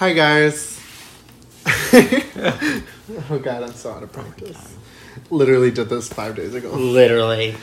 Hi guys. Oh god, I'm so out of practice. Literally did this 5 days ago. Literally.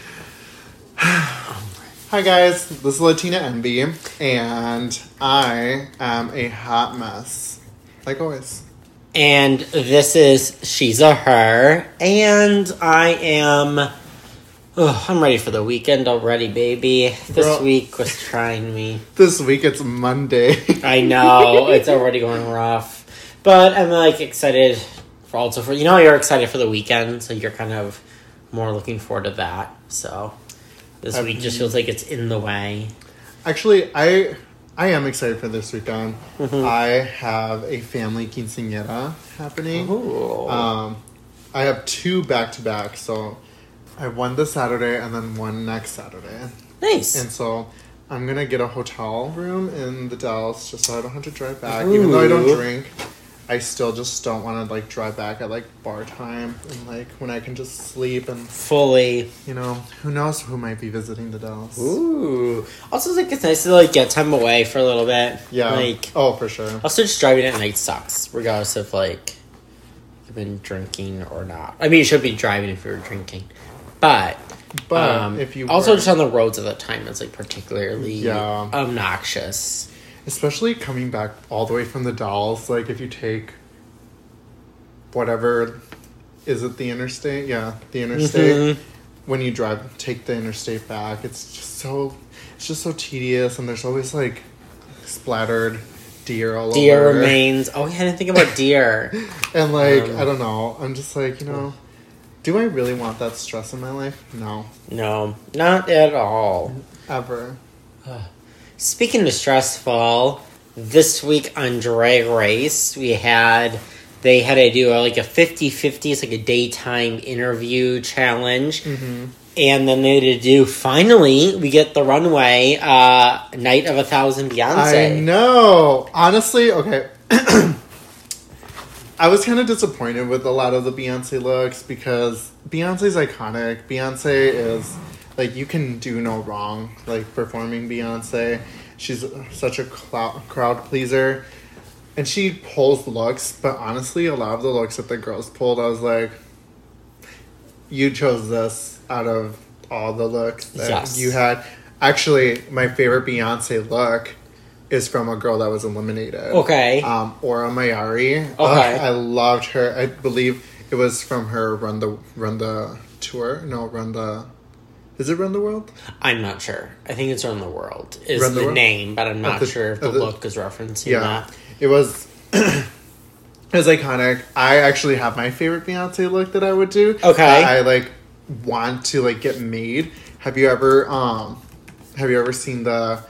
Hi guys, this is Latina Envy, and I am a hot mess. Like always. And this is She's a Her, and I am... Oh, I'm ready for the weekend already, baby. This Girl. week was trying me. This week it's Monday. I know, it's already going rough. But I'm, excited for you're excited for the weekend, so you're kind of more looking forward to that. So, this week just feels like it's in the way. Actually, I am excited for this weekend. Mm-hmm. I have a family quinceañera happening. Ooh. I have 2 back-to-back, so I have one this Saturday and then one next Saturday. Nice. And so I'm going to get a hotel room in the Dalles just so I don't have to drive back. Ooh. Even though I don't drink, I still just don't want to drive back at bar time and when I can just sleep and fully, who knows who might be visiting the Dalles. Ooh. Also, it's nice to get time away for a little bit. Yeah. Oh, for sure. Also, just driving at night sucks, regardless of you've been drinking or not. I mean, you should be driving if you're drinking, but if you also just on the roads at that time, it's particularly obnoxious. Especially coming back all the way from the Dalles, if you take whatever, is it the interstate? Yeah, the interstate. Mm-hmm. When you take the interstate back, it's just so tedious, and there's always splattered deer all over. Deer remains. Oh yeah, I didn't think about deer. And I don't know. I'm just do I really want that stress in my life? No. No, not at all. Ever. Speaking of stressful, this week on Drag Race, they had to do a 50-50, it's a daytime interview challenge. Mm-hmm. And then they had to do, finally, we get the runway, Night of 1,000 Beyonce. I know. Honestly, okay. I was kind of disappointed with a lot of the Beyonce looks because Beyonce's iconic. Beyonce is... you can do no wrong, performing Beyonce. She's such a crowd pleaser. And she pulls looks, but honestly, a lot of the looks that the girls pulled, I was like, you chose this out of all the looks that you had. Actually, my favorite Beyonce look is from a girl that was eliminated. Okay. Aura Mayari. Okay. I loved her. I believe it was from her Run the Tour. No, Is it Run the World? I'm not sure. I think it's Run the World is the name, but I'm not sure if the look is referencing that. It was it was iconic. I actually have my favorite Beyonce look that I would do. Okay. I want to get made. Have you ever seen the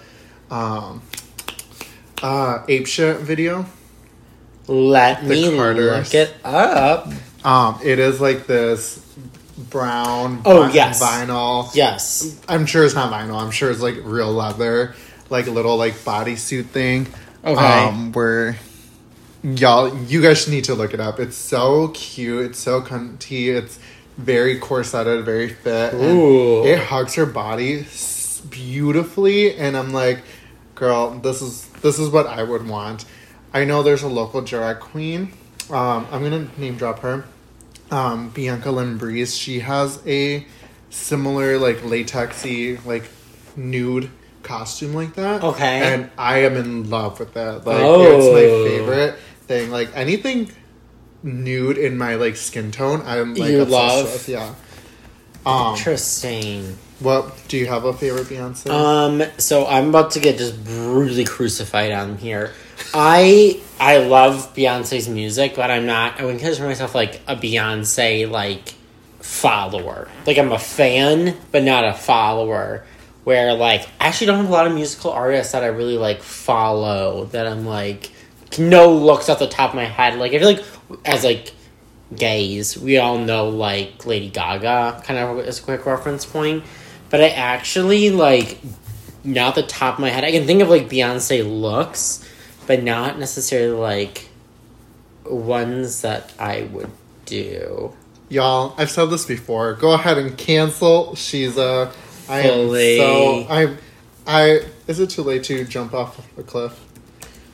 Ape Shit video? Let me look it up. It is this brown vinyl. Yes. I'm sure it's not vinyl. I'm sure it's real leather, little bodysuit thing. Okay. Where you guys need to look it up. It's so cute. It's so cunty. It's very corseted, very fit. Ooh. And it hugs her body beautifully, and I'm like, girl, this is what I would want. I know there's a local drag queen. I'm gonna name drop her. Bianca Lynn Breeze. She has a similar latexy nude costume like that. Okay. And I am in love with that. It's my favorite thing. Anything nude in my skin tone, I'm you obsessed love. with. Yeah. Interesting. What do you have a favorite Beyonce? So I'm about to get just brutally crucified on here. I love Beyonce's music, but I wouldn't consider myself a Beyonce follower. I'm a fan, but not a follower. Where I actually don't have a lot of musical artists that I really follow. That I'm no looks off the top of my head. I feel as gays, we all know Lady Gaga kind of as a quick reference point. But I actually not the top of my head. I can think of Beyonce looks, but not necessarily ones that I would do. Y'all, I've said this before. Go ahead and cancel Sheeza. I is it too late to jump off a cliff?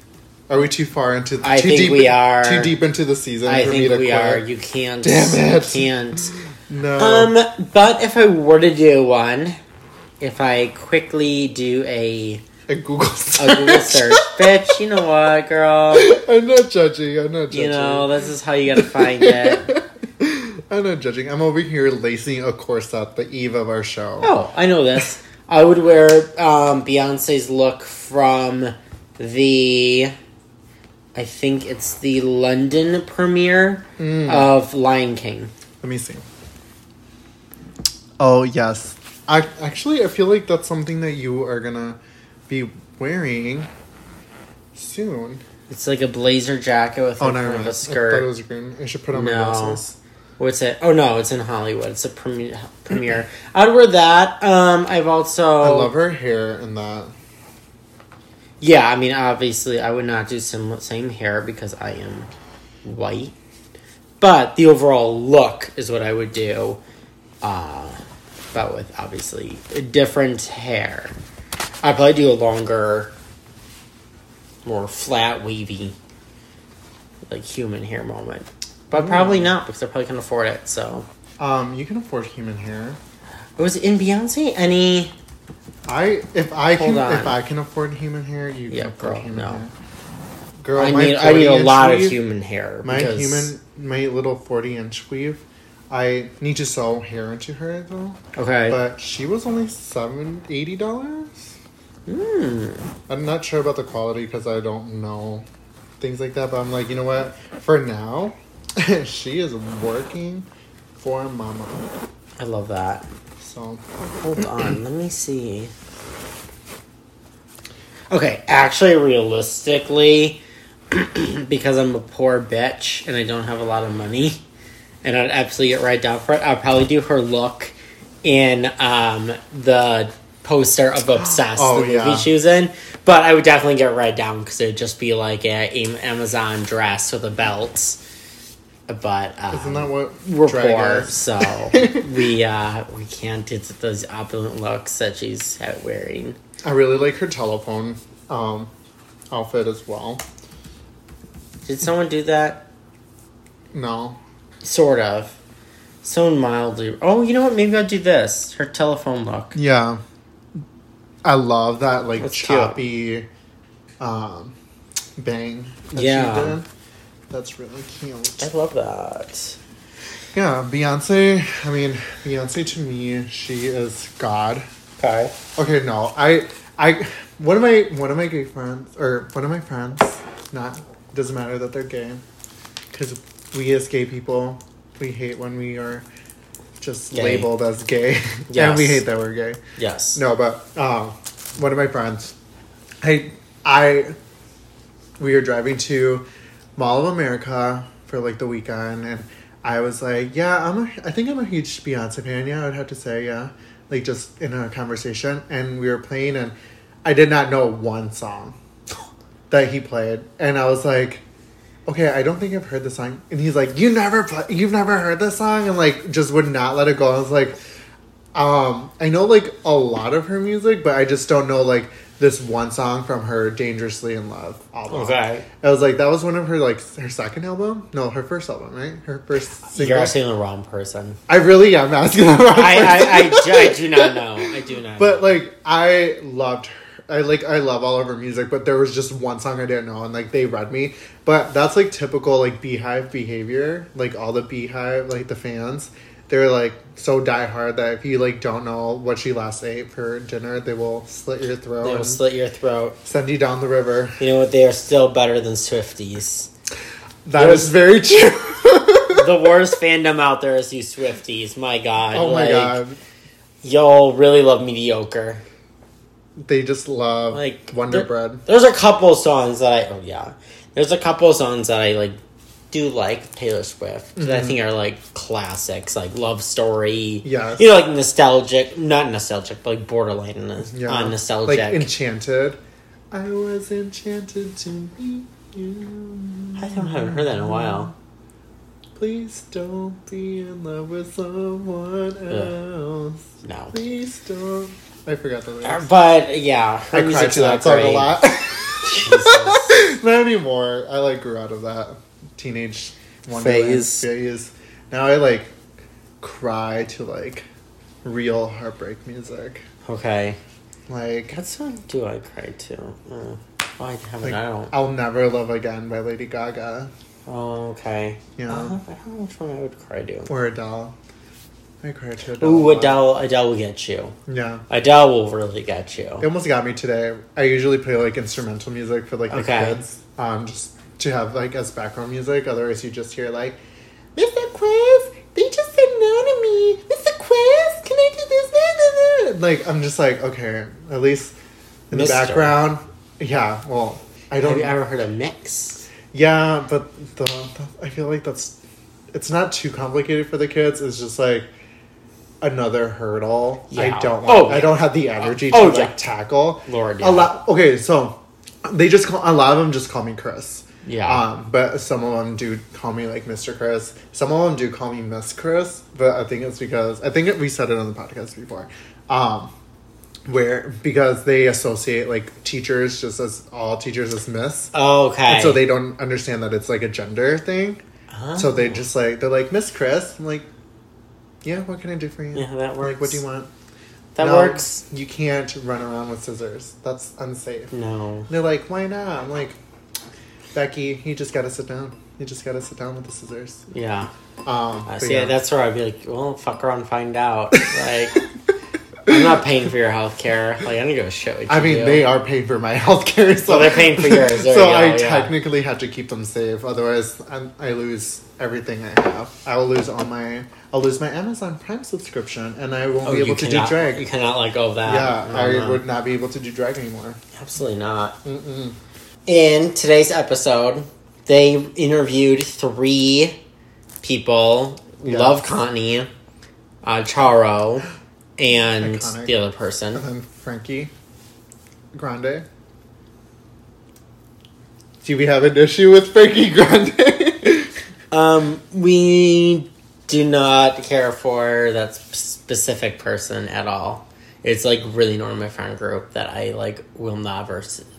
Are we too far into? I think we are too deep into the season. I for think me to we quit? are. You can't. Damn it! You can't. No. But if I were to do one, if I quickly do a Google search. a Google search, bitch, you know what, girl? I'm not judging. I'm not judging. You know, this is how you gotta find it. I'm not judging. I'm over here lacing a corset the eve of our show. Oh, I know this. I would wear Beyonce's look from the, I think it's the London premiere of Lion King. Let me see. Oh, yes. I feel like that's something that you are gonna be wearing soon. It's like a blazer jacket with like no, kind of I a skirt. thought it was green. I should put on my glasses. What's it? Oh no, it's in Hollywood. It's a premiere. I'd wear that. I've also. I love her hair in that. Yeah, I mean, obviously, I would not do same hair because I am white. But the overall look is what I would do. But with obviously different hair. I'd probably do a longer, more flat, wavy, like human hair moment. But probably not because I probably can afford it. So, you can afford human hair. was it in Beyonce? Any? If I can afford human hair, you can afford human hair. Girl, I need a lot of human hair. My little 40-inch weave. I need to sew hair into her though. Okay, but she was only $80. I'm not sure about the quality because I don't know things like that. But I'm like, you know what? For now, she is working for mama. I love that. So hold on, let me see. Okay, actually, realistically, because I'm a poor bitch and I don't have a lot of money, and I'd absolutely get right down for it, I'd probably do her look in the poster of Obsessed, the movie she was in. But I would definitely get right down because it would just be like an Amazon dress with a belt. But isn't that what we're poor, so we can't do those opulent looks that she's wearing. I really like her telephone outfit as well. Did someone do that? No. Sort of. So mildly. Oh, you know what? Maybe I'll do this. Her telephone look. Yeah. I love that, like, That's choppy bang that she did. That's really cute. I love that. Yeah, Beyonce, Beyonce to me, she is God. Okay. Okay, no. One of my gay friends, or one of my friends, doesn't matter that they're gay, because we as gay people, we hate when we are just labeled as gay. Yes. And we hate that we're gay. Yes. No, but one of my friends, we were driving to Mall of America for like the weekend, and I was like, yeah, I think I'm a huge Beyonce fan. Yeah, I would have to say, yeah, like just in a conversation, and we were playing, and I did not know one song that he played, and I was like, okay, I don't think I've heard the song, and he's like, you've never heard this song, and like just would not let it go. I was like, I know like a lot of her music, but I just don't know like this one song from her Dangerously in Love album. Okay. I was like, that was one of her, like, her second album? No, her first album, right? Her first single. You're asking the wrong person. I really am asking the wrong person. I do not know. I do not But, like, I loved her. I love all of her music, but there was just one song I didn't know, and, like, they read me. But that's, like, typical, like, Beehive behavior. Like, all the Beehive, like, the fans, they're, like, so diehard that if you, like, don't know what she last ate for dinner, they will slit your throat. They will slit your throat. Send you down the river. You know what? They are still better than Swifties. That is very true. The worst fandom out there is you Swifties. My God. Oh, my God. Y'all really love mediocre. They just love like Wonder Bread. There's a couple songs that There's a couple songs that I like do like Taylor Swift that I think are like classics, like Love Story. Yes. You know, like not nostalgic, but like borderline nostalgic. Like Enchanted. I was enchanted to meet you. I haven't heard that in a while. Please don't be in love with someone else. No. Please don't. I forgot the lyrics. But yeah, her I music's cried to that not song great. a lot. Jesus. Not anymore. I like grew out of that teenage wonderland phase. Now I like cry to like real heartbreak music. Okay. Like What song do I cry to? I haven't. like, I don't. I'll Never Love Again by Lady Gaga. Oh, okay. Yeah. I don't know which one I would cry to. Or Adele. I cried to Adele. Ooh, Adele will get you. Yeah. Adele will really get you. It almost got me today. I usually play like instrumental music for like the kids. Just to have like as background music. Otherwise you just hear like, Mr. Quiz, they just said no to me. Mr. Quiz, can I do this? Like, I'm just like, okay, at least in the background. Yeah, well, I don't... Have you ever heard of Mix? Yeah, but I feel like it's not too complicated for the kids. It's just like another hurdle. Yeah. I don't have the energy to tackle. Lord, yeah. Okay, so a lot of them just call me Chris. Yeah. But some of them do call me like Mr. Chris. Some of them do call me Miss Chris. But I think it's because we said it on the podcast before. Because they associate like teachers just as all teachers as Miss. Oh, okay. And so they don't understand that it's like a gender thing. Oh. So they just like they're like Miss Chris. I'm like, yeah, what can I do for you? Yeah, that works. Like, what do you want? That works. You can't run around with scissors. That's unsafe. No. And they're like, why not? I'm like, Becky, you just gotta sit down. You just gotta sit down with the scissors. Yeah. Yeah. That's where I'd be like, well, fuck around and find out. Like, I'm not paying for your health care. Like, I'm gonna go show it. They are paying for my health care. So they're paying for yours. So I technically have to keep them safe. Otherwise, I lose everything I have. I'll lose my Amazon Prime subscription, and I won't be able to do drag. You cannot let go of that. Yeah, I would not be able to do drag anymore. Absolutely not. Mm-mm. In today's episode, they interviewed 3 people: Love Connie, Charo, and Iconic. The other person. And then Frankie Grande. Do we have an issue with Frankie Grande? We do not care for that specific person at all. It's like really known in my friend group that I will never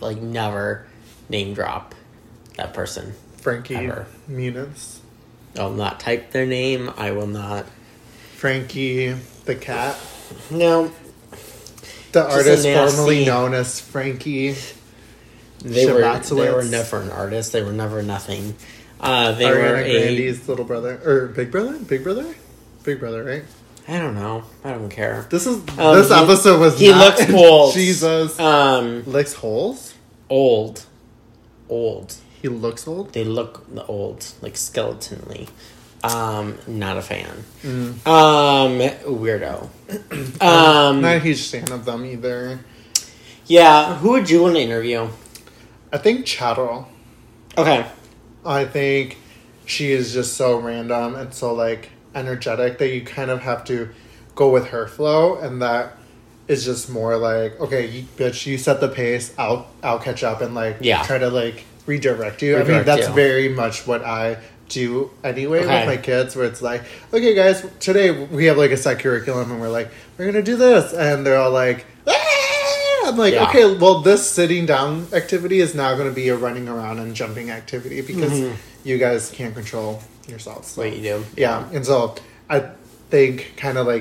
name drop that person. Frankie ever. Muniz. I'll not type their name. I will not. Frankie the cat. No. The artist formerly known as Frankie. They were never an artist. They were never nothing. They Ariana Grande's little brother or big brother, right? I don't know. I don't care. This episode was. He looks old. Jesus. Licks holes. Old. He looks old. They look old, like skeletonally. Not a fan. Weirdo. Not a huge fan of them either. Yeah, who would you want to interview? I think Charo. Okay. I think she is just so random and so like energetic that you kind of have to go with her flow, and that is just more like, okay, bitch, you set the pace. I'll catch up and try to redirect you. That's very much what I do anyway with my kids, where it's like, okay guys, today we have a set curriculum and we're gonna do this, and they're all like, I'm like, okay, well, this sitting down activity is now going to be a running around and jumping activity because you guys can't control yourselves. So. What you do. Yeah, and so I think kind of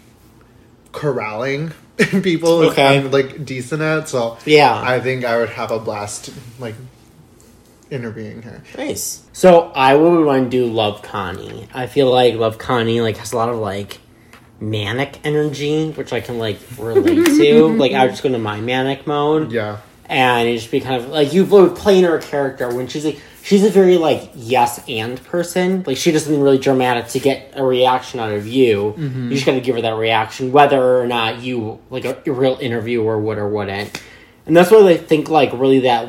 corralling people is I'm decent at, so I think I would have a blast interviewing her. Nice. So I would want to do Love Connie. I feel like Love Connie has a lot of manic energy, which I can relate to. I would just go into my manic mode. Yeah. And it'd just be kind of you would play in her character when she's a very yes and person. She does something really dramatic to get a reaction out of you. Mm-hmm. You just gotta give her that reaction, whether or not you a real interviewer would or wouldn't. And that's why I think really that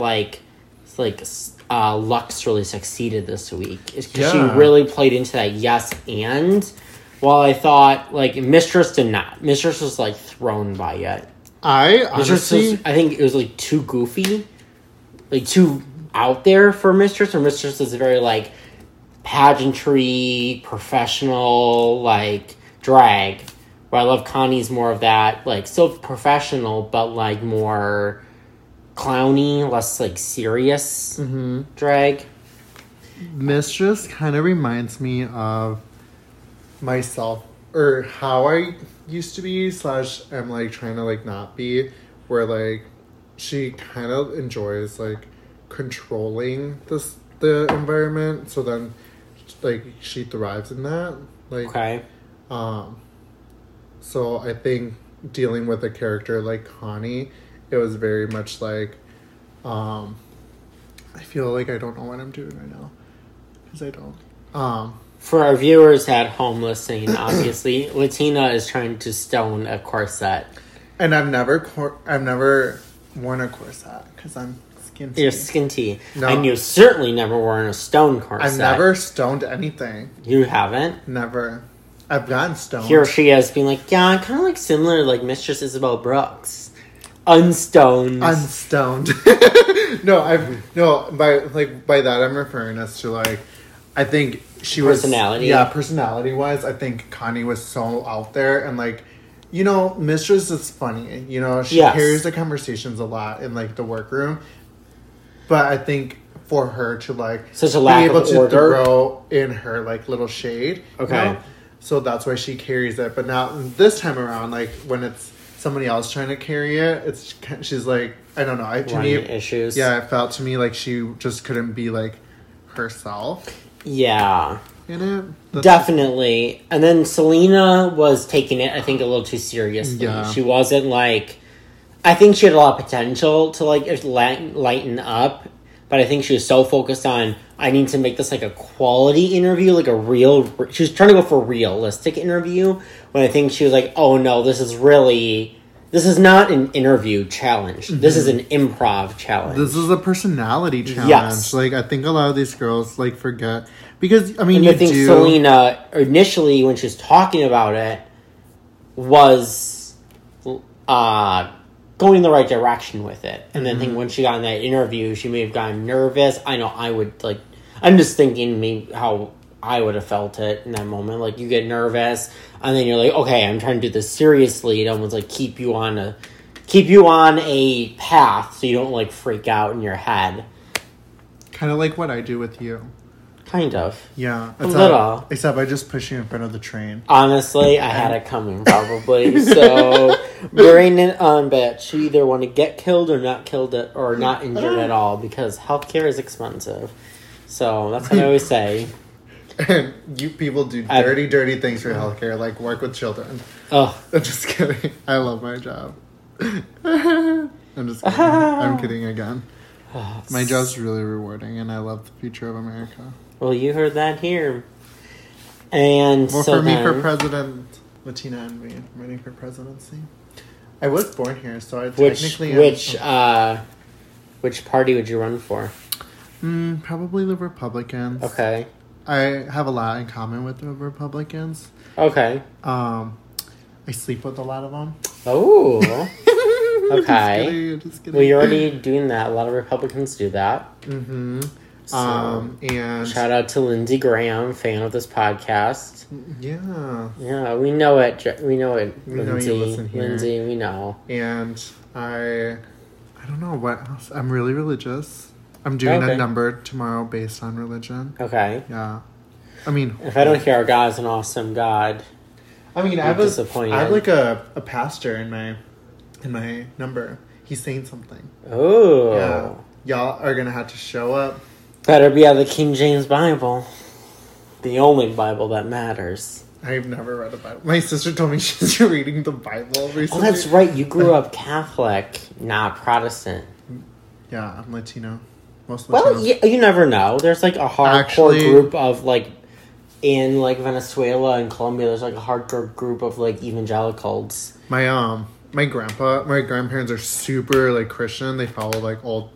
Lux really succeeded this week. Is because she really played into that yes and. While I thought, Mistress did not. Mistress was, thrown by it. I think it was, too goofy. Too out there for Mistress. Or Mistress is very, pageantry, professional, drag. Where I love Connie's more of that, still professional, but, more, clowny, less like serious drag. Mistress kind of reminds me of myself, or how I used to be, / I'm like trying to like not be, where like she kind of enjoys like controlling the environment, so then like she thrives in that. Like Okay. So I think dealing with a character like Connie, it was very much like I feel like I don't know what I'm doing right now, because I don't. For our viewers at home listening, obviously, Latina is trying to stone a corset. And I've never worn a corset because I'm skinty. You're skinty. No. And you certainly never worn a stone corset. I've never stoned anything. You haven't? Never. I've gotten stoned. Here she is being like, yeah, I'm kind of like similar to like Mistress Isabel Brooks. Unstoned. By that I'm referring us to like, I think she was personality. Yeah, personality wise, I think Connie was so out there, and like, you know, Mistress is funny. You know, she carries the conversations a lot in like the workroom. But I think for her to like such a lack be able of to order. throw in her like little shade. Okay. You know? So that's why she carries it. But now this time around, like when it's somebody else trying to carry it, she's like, I don't know. To me, issues. Yeah, it felt to me like she just couldn't be like herself. Yeah. In it. Definitely. And then Selena was taking it, I think, a little too seriously. Yeah. She wasn't like... I think she had a lot of potential to like lighten up, but I think she was so focused on, I need to make this like a quality interview, like a real... She was trying to go for a realistic interview, when I think she was like, oh no, this is not an interview challenge. Mm-hmm. This is an improv challenge. This is a personality challenge. Yes. Like, I think a lot of these girls, like, forget. Because, I mean, and I think Selena, initially, when she was talking about it, was going in the right direction with it. And then I think when she got in that interview, she may have gotten nervous. I know I would, like... I'm just thinking maybe how I would have felt it in that moment. Like, you get nervous, and then you're like, okay, I'm trying to do this seriously. It almost, like, keep you on a path so you don't, like, freak out in your head. Kind of like what I do with you. Kind of. Yeah. A little. Except I just push you in front of the train. Honestly, I had it coming, probably. So, bring it on, bitch. You either want to get killed or not killed it, or not injured at all, because healthcare is expensive. So, that's what I always say. And you people do dirty things for healthcare, like work with children. Oh. I'm just kidding. I love my job. I'm just kidding. I'm kidding again. My job's really rewarding, and I love the future of America. Well, you heard that here. And well, so for me, for president, Latina and me, I'm running for presidency. I was born here, so I technically... Which party would you run for? Probably the Republicans. Okay. I have a lot in common with the Republicans. Okay. I sleep with a lot of them. Oh. Okay. Just kidding. Well, you're already doing that. A lot of Republicans do that. Mm-hmm. So, and shout out to Lindsey Graham, fan of this podcast. Yeah. Yeah, we know it. We know it. We know you listen here. Lindsay, we know. And I don't know what else. I'm really religious. I'm doing a number tomorrow based on religion. Okay. Yeah. I mean, if I don't hear God's an awesome God, I mean, I have like a pastor in my number. He's saying something. Oh. Yeah. Y'all are gonna have to show up. Better be out of the King James Bible. The only Bible that matters. I've never read a Bible. My sister told me she's reading the Bible recently. Oh, that's right. You grew up Catholic, not Protestant. Yeah, I'm Latino. Most Latino. Well, you never know. There's like a hardcore group of like, in like Venezuela and Colombia, there's like a hardcore group of like evangelicals. My grandparents are super like Christian. They follow like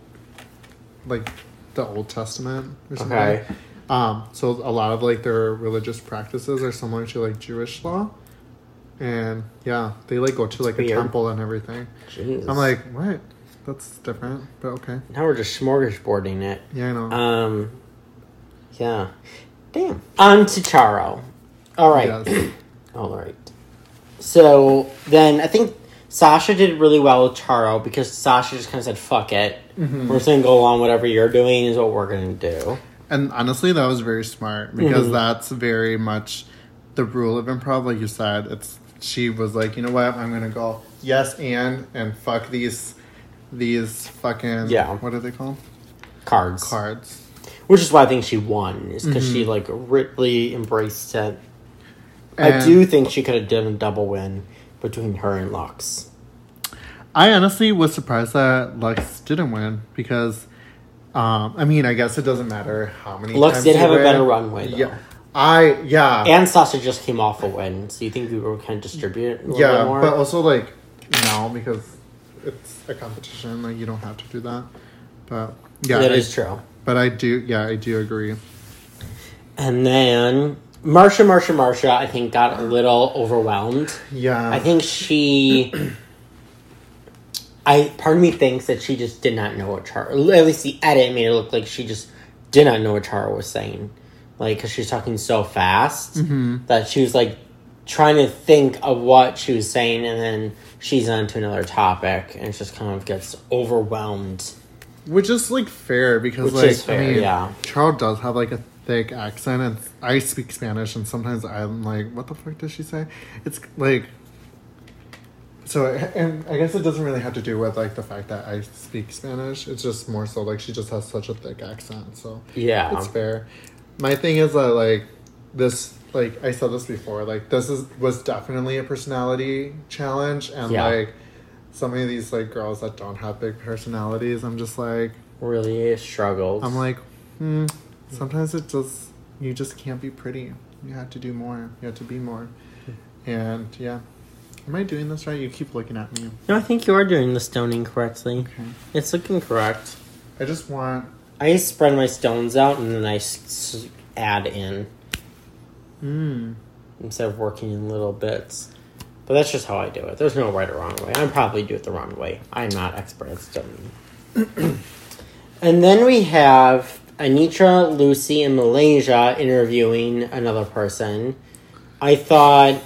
the Old Testament or something. Okay. So a lot of like their religious practices are similar to like Jewish law. And yeah, they like go to like a temple and everything. Jeez. I'm like, what? That's different, but okay. Now we're just smorgasbording it. Yeah, I know. Yeah. Damn. On to Charo. All right. Yes. All right. So then I think Sasha did really well with Charo because Sasha just kind of said, fuck it. Mm-hmm. We're just going to go along. Whatever you're doing is what we're going to do. And honestly, that was very smart because that's very much the rule of improv. Like you said, she was like, you know what? I'm going to go yes and fuck these fucking, what are they called? Cards. Which is why I think she won, is because she, like, really embraced it. And I do think she could have done a double win between her and Lux. I honestly was surprised that Lux didn't win because, I mean, I guess it doesn't matter how many Lux times did have a better runway, though. Yeah. And Sasha just came off a win, so you think we were kind of distribute a little bit more? But also, like, no, because it's a competition. Like, you don't have to do that. But, yeah. That is true. But I do agree. And then Marsha, I think, got a little overwhelmed. Yeah. I think part of me thinks that she just did not know what Charo, at least the edit made it look like she just did not know what Charo was saying. Like, because she was talking so fast that she was, like, trying to think of what she was saying, and then she's on to another topic, and it just kind of gets overwhelmed. Which is, like, fair, because, Charo does have, like, a thick accent, and I speak Spanish, and sometimes I'm like, what the fuck does she say? It's, like... So, and I guess it doesn't really have to do with, like, the fact that I speak Spanish. It's just more so, like, she just has such a thick accent, so... Yeah. It's fair. My thing is that, like, this... Like, I said this before, like, was definitely a personality challenge, and, like... Some of these, like, girls that don't have big personalities, I'm just like... Really struggled. I'm like, sometimes you just can't be pretty. You have to do more. You have to be more. And, yeah. Am I doing this right? You keep looking at me. No, I think you are doing the stoning correctly. Okay. It's looking correct. I spread my stones out and then I add in. Instead of working in little bits. But that's just how I do it. There's no right or wrong way. I probably do it the wrong way. I'm not expert at stoning. And then we have Anitra, Lucy, and Malaysia interviewing another person. I thought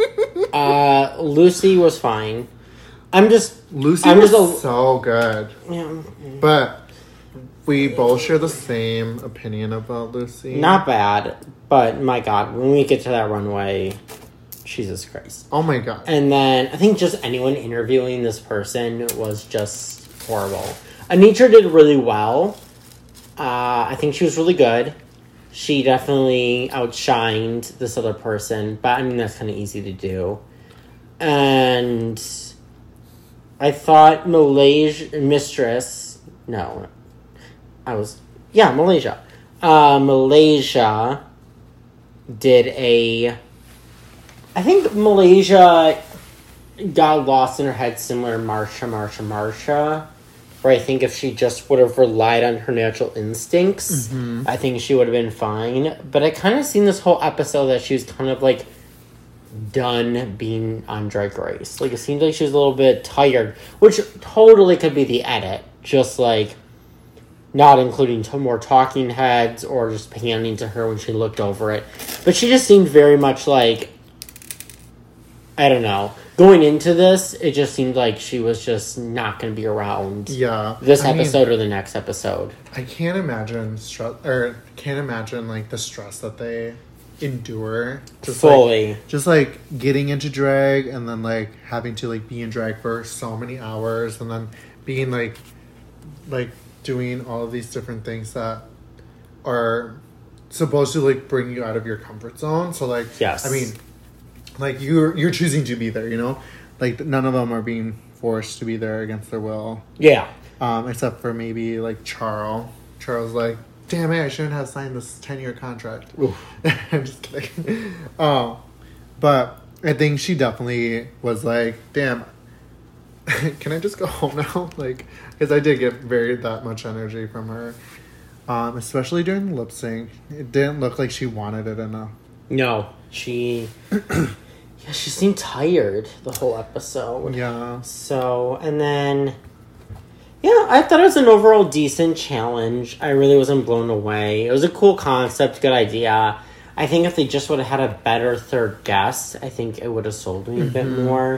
Lucy was fine. Lucy was so good. Yeah. But we both share the same opinion about Lucy. Not bad, but my God, when we get to that runway... Jesus Christ. Oh my God. And then I think just anyone interviewing this person was just horrible. Anitra did really well. I think she was really good. She definitely outshined this other person, but I mean, that's kind of easy to do. And I thought Malaysia did I think Malaysia got lost in her head similar to Marsha. Where I think if she just would have relied on her natural instincts, I think she would have been fine. But I kind of seen this whole episode that she was kind of like done being on Drag Race. Like it seemed like she was a little bit tired, which totally could be the edit. Just like not including more talking heads or just panning to her when she looked over it. But she just seemed very much like... I don't know. Going into this, it just seemed like she was just not going to be around. Yeah, this episode or the next episode. I can't imagine like the stress that they endure. Just fully, like getting into drag and then like having to like be in drag for so many hours and then being like doing all of these different things that are supposed to like bring you out of your comfort zone. So like, yes, I mean. Like, you're choosing to be there, you know? Like, none of them are being forced to be there against their will. Yeah. Except for maybe, like, Charles. Charles, like, damn it, I shouldn't have signed this 10-year contract. I'm just kidding. But I think she definitely was like, damn, can I just go home now? Like, because I did get that much energy from her. Especially during the lip sync. It didn't look like she wanted it enough. No, she... Yeah, she seemed tired the whole episode. Yeah. So, and then... Yeah, I thought it was an overall decent challenge. I really wasn't blown away. It was a cool concept, good idea. I think if they just would have had a better third guest, I think it would have sold me a bit more.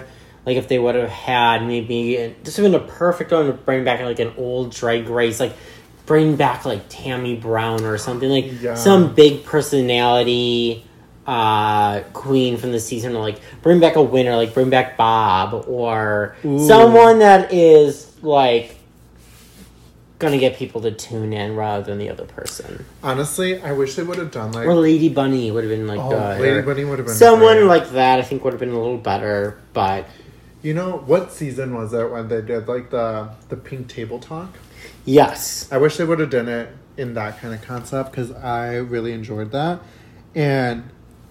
Like, if they would have had maybe... This would have been a perfect one to bring back, like, an old Drag Race. Like, bring back, like, Tammy Brown or something. Like, some big personality queen from the season. Or, like, bring back a winner. Like, bring back Bob. Or someone that is, like... gonna get people to tune in rather than the other person. Honestly, I wish they would have done like... Or Lady Bunny would have been like good. Lady Bunny would have been someone great. like that I think would have been a little better, but... You know, what season was it when they did like the pink table talk? Yes. I wish they would have done it in that kind of concept because I really enjoyed that. And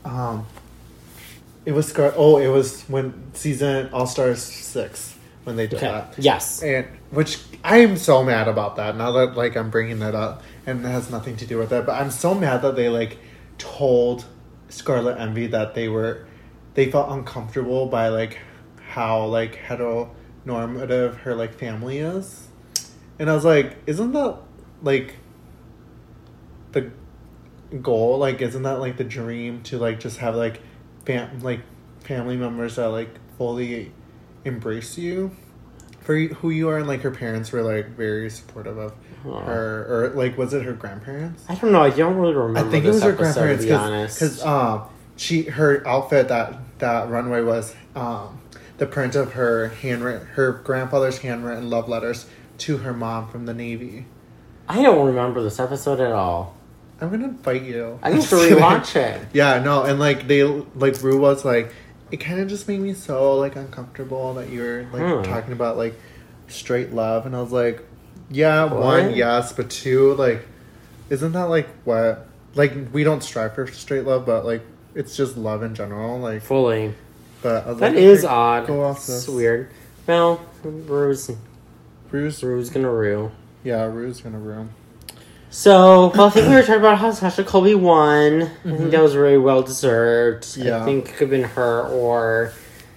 it was... it was when season All-Stars 6 when they did that. Yes. And which I am so mad about that. Now that like I'm bringing that up, and it has nothing to do with it, but I'm so mad that they like told Scarlet Envy that they felt uncomfortable by like how like heteronormative her like family is, and I was like, isn't that like the goal? Like, isn't that like the dream to like just have like family members that like fully embrace you for who you are, and like her parents were like very supportive of her, or like was it her grandparents? I don't know. I don't really remember. I think it was her grandparents because her outfit that runway was the print of her grandfather's handwritten love letters to her mom from the Navy. I don't remember this episode at all. I'm gonna fight you. I need to rewatch it. Yeah, no, and like they like Rue was like, it kind of just made me so like uncomfortable that you were like talking about like straight love, and I was like, yeah, what? One, yes, but two, like, isn't that like what, like, we don't strive for straight love, but like it's just love in general, like fully. But I was that like, is odd. Go off this. It's weird. Well, Rue's gonna Rue. Yeah, Rue's gonna Rue. So, well, I think we were talking about how Sasha Colby won. Mm-hmm. I think that was very well deserved. Yeah. I think it could have been her or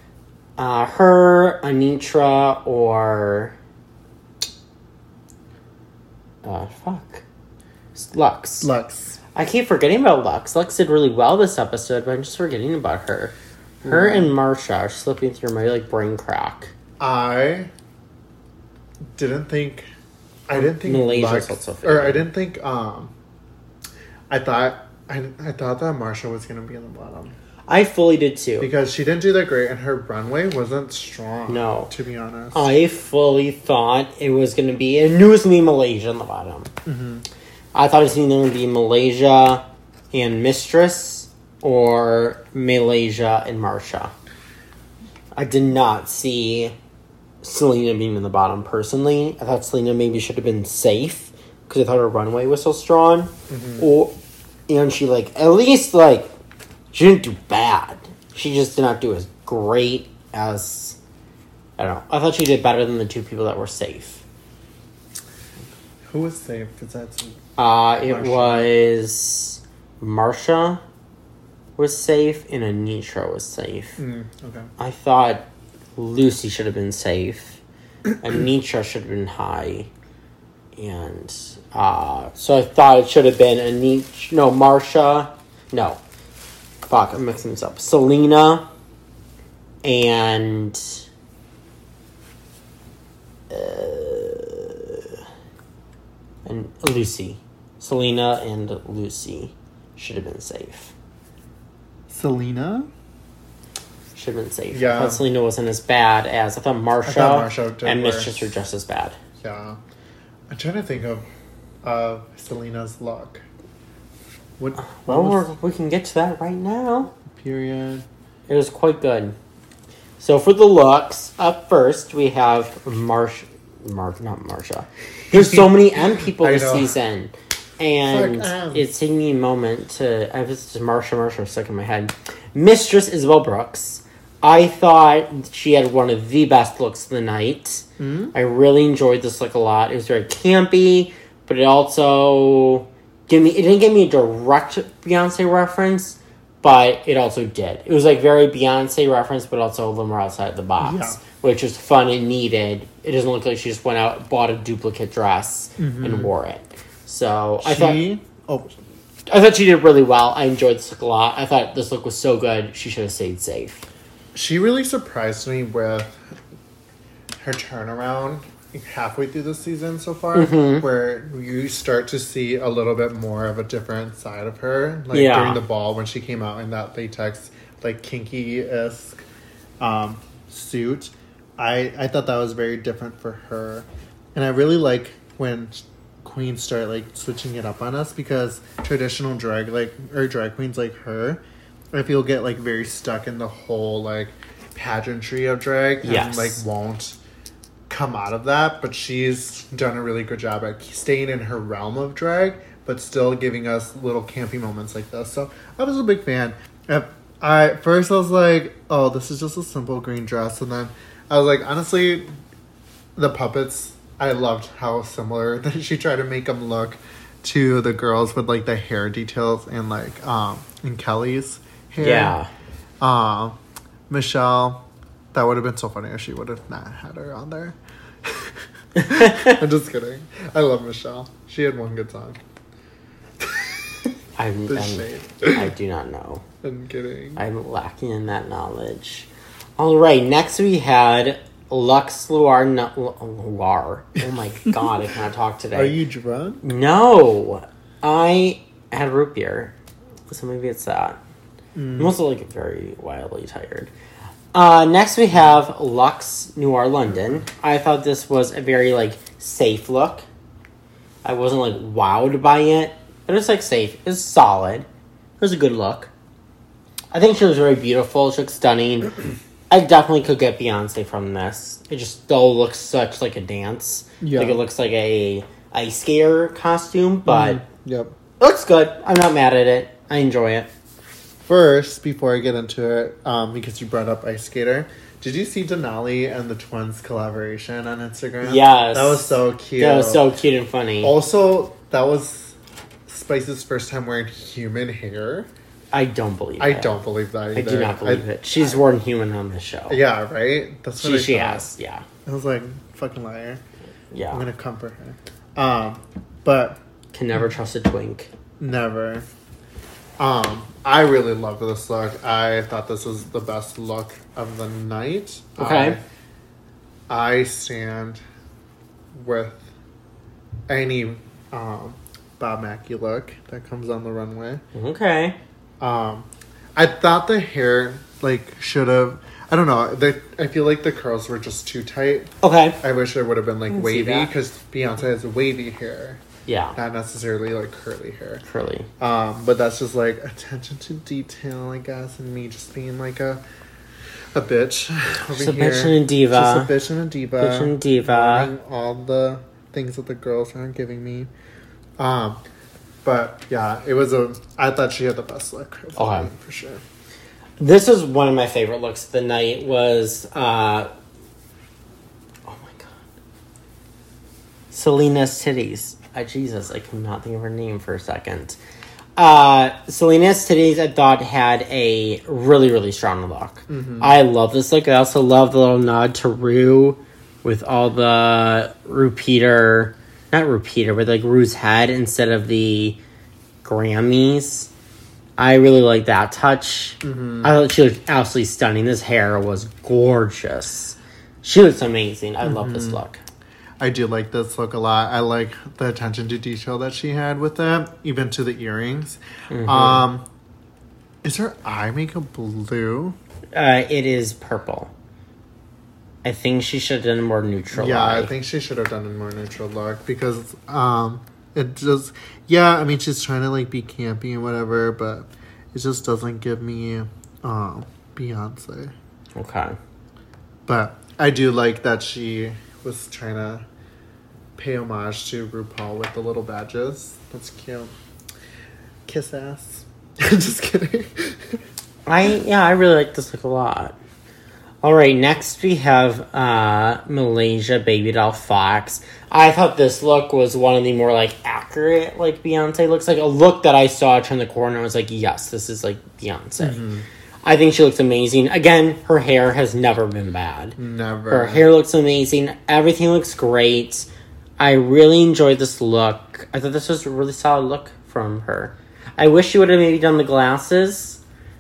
Anitra, or Lux. I keep forgetting about Lux. Lux did really well this episode, but I'm just forgetting about her. Her and Marsha are slipping through my like brain crack. I didn't think Malaysia's Lux, also or I didn't think I thought that Marsha was gonna be in the bottom. I fully did too. Because she didn't do that great and her runway wasn't strong. No. To be honest. I fully thought it was gonna be, I knew it was gonna be Malaysia in the bottom. Mm-hmm. I thought it was either gonna be Malaysia and Mistress or Malaysia and Marsha. I did not see Selena being in the bottom personally. I thought Selena maybe should have been safe because I thought her runway was so strong. Mm-hmm. And she like, at least like, she didn't do bad. She just did not do as great as, I don't know. I thought she did better than the two people that were safe. Who was safe? Because that's it was Marsha was safe and Anitra was safe. Okay. I thought Lucy should have been safe. Anitra should have been high. And so I thought it should have been Marsha. No. Fuck, I'm mixing this up. Selena and Lucy. Selena and Lucy should have been safe. Selena? Should have been safe. Yeah. I thought Selena wasn't as bad as... I thought Marsha and Mistress were just as bad. Yeah. I'm trying to think of Selena's look. We can get to that right now. Period. It was quite good. So for the looks, up first we have not Marsha. There's so many M people this season. And it's taking me a moment to... I was just Marsha stuck in my head. Mistress Isabel Brooks. I thought she had one of the best looks of the night. Mm-hmm. I really enjoyed this look a lot. It was very campy, but it also... It didn't give me a direct Beyonce reference, but it also did. It was like very Beyonce reference, but also a little more outside the box, which is fun and needed. It doesn't look like she just went out, bought a duplicate dress, and wore it. So I thought she did really well. I enjoyed this look a lot. I thought this look was so good, she should have stayed safe. she really surprised me with her turnaround halfway through the season so far, where you start to see a little bit more of a different side of her, like during the ball when she came out in that latex, like kinky-esque suit. I thought that was very different for her, and I really like when queens start like switching it up on us, because traditional drag queens like her, I feel get like very stuck in the whole like pageantry of drag and like won't come out of that. But she's done a really good job at staying in her realm of drag but still giving us little campy moments like this. So I was a big fan. I was like, oh, this is just a simple green dress, and then I was like, honestly, the puppets, I loved how similar she tried to make them look to the girls with like the hair details and like in Kelly's hair. Yeah. Michelle, that would have been so funny if she would have not had her on there. I'm just kidding. I love Michelle. She had one good song. I do not know. I'm kidding. I'm lacking in that knowledge. All right, next we had Lux Luar. Oh my god, I cannot talk today. Are you drunk? No, I had root beer, so maybe it's that. I'm also like very wildly tired. Next we have Lux Noir London. I thought this was a very like safe look. I wasn't like wowed by it, but it's like safe. It's solid. It was a good look. I think she was very beautiful. She looks stunning. I definitely could get Beyonce from this. It just still looks such like a dance. Yeah. Like it looks like a ice skater costume, but yep. It looks good. I'm not mad at it. I enjoy it. First, before I get into it, because you brought up Ice Skater, did you see Denali and the Twins collaboration on Instagram? Yes. That was so cute. That was so cute and funny. Also, that was Spice's first time wearing human hair. I don't believe it. I don't believe that either. I do not believe it. She's worn human on the show. Yeah, right? That's what she has, yeah. I was like, fucking liar. Yeah. I'm going to comfort her. But... Can never trust a twink. Never. I really loved this look. I thought this was the best look of the night. Okay. I stand with any Bob Mackie look that comes on the runway. Okay. I thought the hair like should have. I don't know. I feel like the curls were just too tight. Okay. I wish it would have been like wavy, because Beyonce has wavy hair. Yeah. Not necessarily like curly hair. Curly. But that's just like attention to detail, I guess, and me just being like a bitch over just a here. Bitch and a diva. Just a bitch and a diva. Bitch and a diva. Learning all the things that the girls aren't giving me. But yeah, I thought she had the best look of the night, for sure. This was one of my favorite looks of the night. Was oh my god, Selena's titties. Jesus, I could not think of her name for a second. Selena's titties, I thought, had a really, really strong look. Mm-hmm. I love this look. I also love the little nod to Rue with all the not Rupeter, but like Rue's head instead of the Grammys. I really like that touch. Mm-hmm. I thought she looked absolutely stunning. This hair was gorgeous. She looks amazing. I love this look. I do like this look a lot. I like the attention to detail that she had with it, even to the earrings. Mm-hmm. Is her eye makeup blue? It is purple. I think she should have done a more neutral Yeah, eye. I think she should have done a more neutral look, because it just... Yeah, I mean, she's trying to like be campy and whatever, but it just doesn't give me Beyonce. Okay. But I do like that she was trying to pay homage to RuPaul with the little badges. That's cute. Kiss ass. Just kidding. I really like this look a lot. All right, next we have Malaysia Baby Doll Fox. I thought this look was one of the more like accurate like Beyonce looks, like a look that I saw turn the corner and was like, yes, this is like Beyonce. Mm-hmm. I think she looks amazing. Again, her hair has never been bad. Never. Her hair looks amazing. Everything looks great. I really enjoyed this look. I thought this was a really solid look from her. I wish she would have maybe done the glasses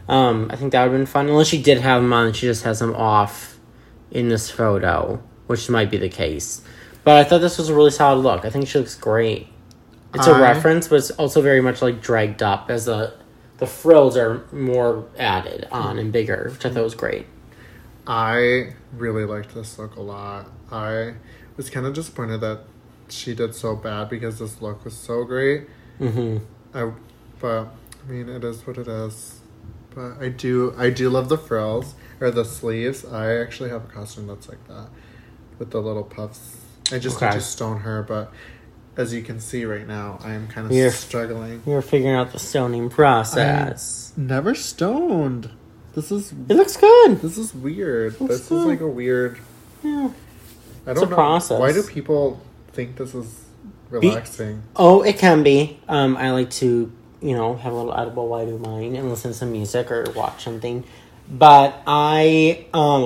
I think that would have been fun. Unless she did have them on and she just has them off in this photo, which might be the case. But I thought this was a really solid look. I think she looks great. It's a reference, but it's also very much like dragged up as the frills are more added on and bigger, which I thought was great. I really liked this look a lot. I was kind of disappointed that she did so bad because this look was so great. But I mean, it is what it is. But I do love the frills or the sleeves. I actually have a costume that's like that with the little puffs. I just need to stone her, but as you can see right now, I am kind of struggling. You're figuring out the stoning process. I'm never stoned. It looks good. This is weird. This is like a weird. Yeah. I don't know. Process. Why do people think this is relaxing? It can be. I like to, have a little edible while I do mine and listen to some music or watch something. But right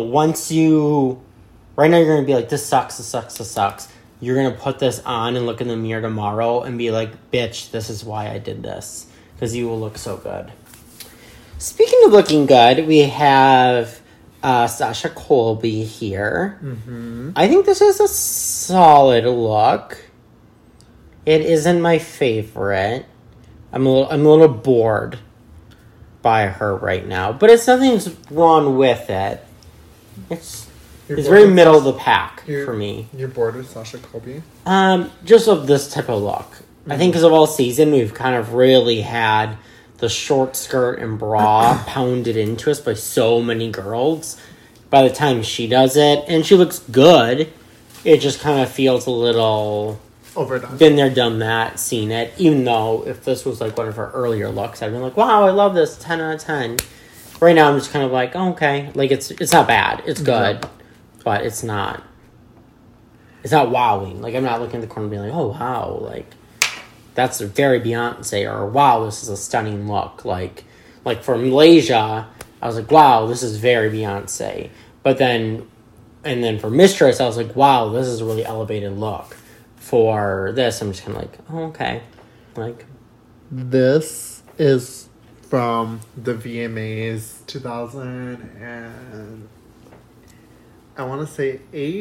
now you're going to be like, this sucks, this sucks, this sucks. You're going to put this on and look in the mirror tomorrow and be like, bitch, this is why I did this. Because you will look so good. Speaking of looking good, we have Sasha Colby here. Mm-hmm. I think this is a solid look. It isn't my favorite. I'm a little bored by her right now, but it's nothing's wrong with it. It's very middle of the pack for me. You're bored with Sasha Colby? Just of this type of look. Mm-hmm. I think because of all season, we've kind of really had the short skirt and bra pounded into us by so many girls. By the time she does it, and she looks good, it just kind of feels a little overdone. Been there, done that, seen it. Even though if this was like one of her earlier looks, I'd been like, wow, I love this, 10 out of 10. Right now, I'm just kind of like, oh, okay, like it's not bad, it's good, but it's not wowing. Like I'm not looking at the corner and being like, oh wow, like that's very Beyonce, or wow, this is a stunning look. Like for Malaysia, I was like, wow, this is very Beyonce. But then for Mistress, I was like, wow, this is a really elevated look. For this, I'm just kind of like, oh, okay. Like, this is from the VMAs 2000 and I want to say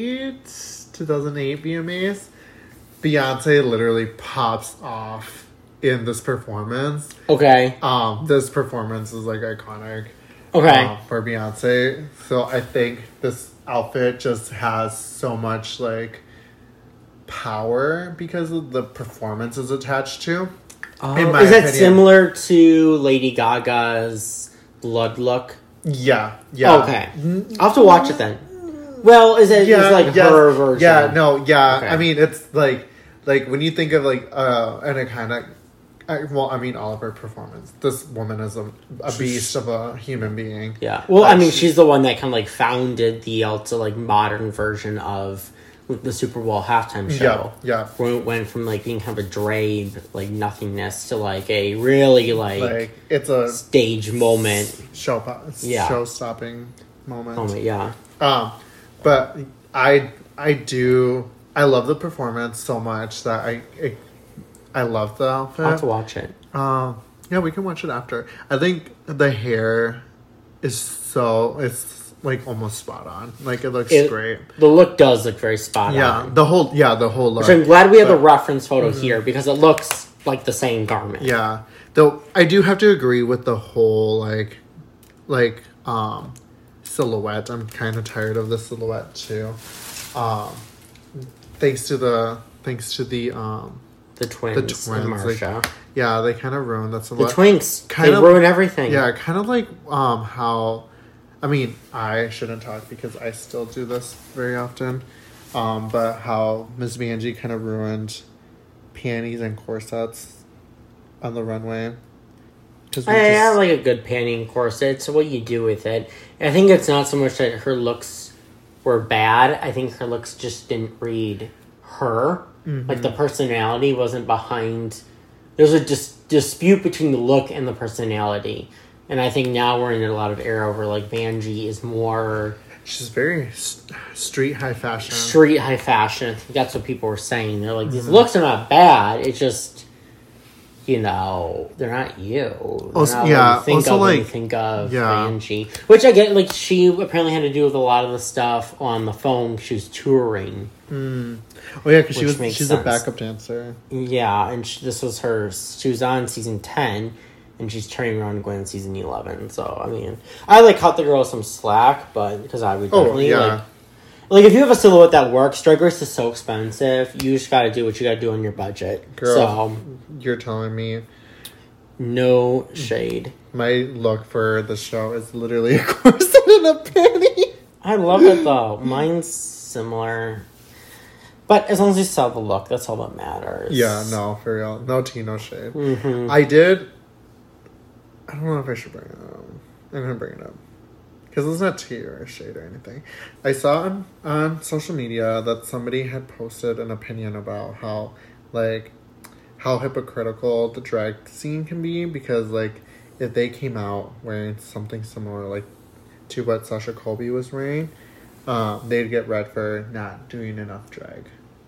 2008 VMAs. Beyonce literally pops off in this performance. Okay. This performance is like iconic. Okay. For Beyonce. So I think this outfit just has so much like power because of the performance is attached to. Is that similar to Lady Gaga's Blood look? Yeah. Okay. I'll have to watch it then. Well, is it her version? Yeah, no, yeah. Okay. I mean, it's like when you think of like an iconic. Well, I mean, all of her performance. This woman is a beast of a human being. Yeah. Well, I mean, she's the one that kind of like founded the also like modern version of the Super Bowl halftime show. Yeah. Where it went from like being kind of a drape, like nothingness, to like a really like it's a stage moment, show stopping moment. Yeah. But I love the performance so much that I love the outfit. I'll have to watch it. Yeah, we can watch it after. I think the hair is it's like almost spot on. Like it looks great. The look does look very spot on. The whole look. Which I'm glad we have the reference photo here because it looks like the same garment. Yeah. Though I do have to agree with the whole like silhouette. I'm kind of tired of the silhouette too. Thanks to the twins and Marsha. Like, yeah, they kind of ruined that silhouette. The twinks ruin everything. Yeah, kind of like how. I mean, I shouldn't talk because I still do this very often. But how Ms. Vanjie kind of ruined panties and corsets on the runway. I like a good panty and corset. It's what you do with it. And I think it's not so much that her looks were bad. I think her looks just didn't read her. Mm-hmm. Like the personality wasn't behind. There's a dispute between the look and the personality. And I think now we're in a lot of era where like Vanjie is more. She's very street high fashion. Street high fashion. I think that's what people were saying. They're like, these looks are not bad. It's just you know, they're not you. They're Also, not yeah, what you think also, of when like, you think of yeah. Angie. Which I get, like, she apparently had to do with a lot of the stuff on the phone. She was touring. Oh yeah, because Which makes she's sense. a backup dancer. Yeah, and this was she was on season 10, and she's turning around and going on season 11. So, I mean, I, like, cut the girl some slack, but, because I would definitely, like, if you have a silhouette that works, Drag Race is so expensive, you just gotta do what you gotta do on your budget. Girl, so, you're telling me no shade. my look for the show is literally a corset and a panty. I love it, though. Mine's similar. But as long as you sell the look, that's all that matters. Yeah, no, for real. No tea, no shade. Mm-hmm. I don't know if I should bring it up. I'm going to bring it up. Because it's not tea or shade or anything. I saw on social media that somebody had posted an opinion about how hypocritical the drag scene can be. Because, like, if they came out wearing something similar, like, to what Sasha Colby was wearing, they'd get red for not doing enough drag.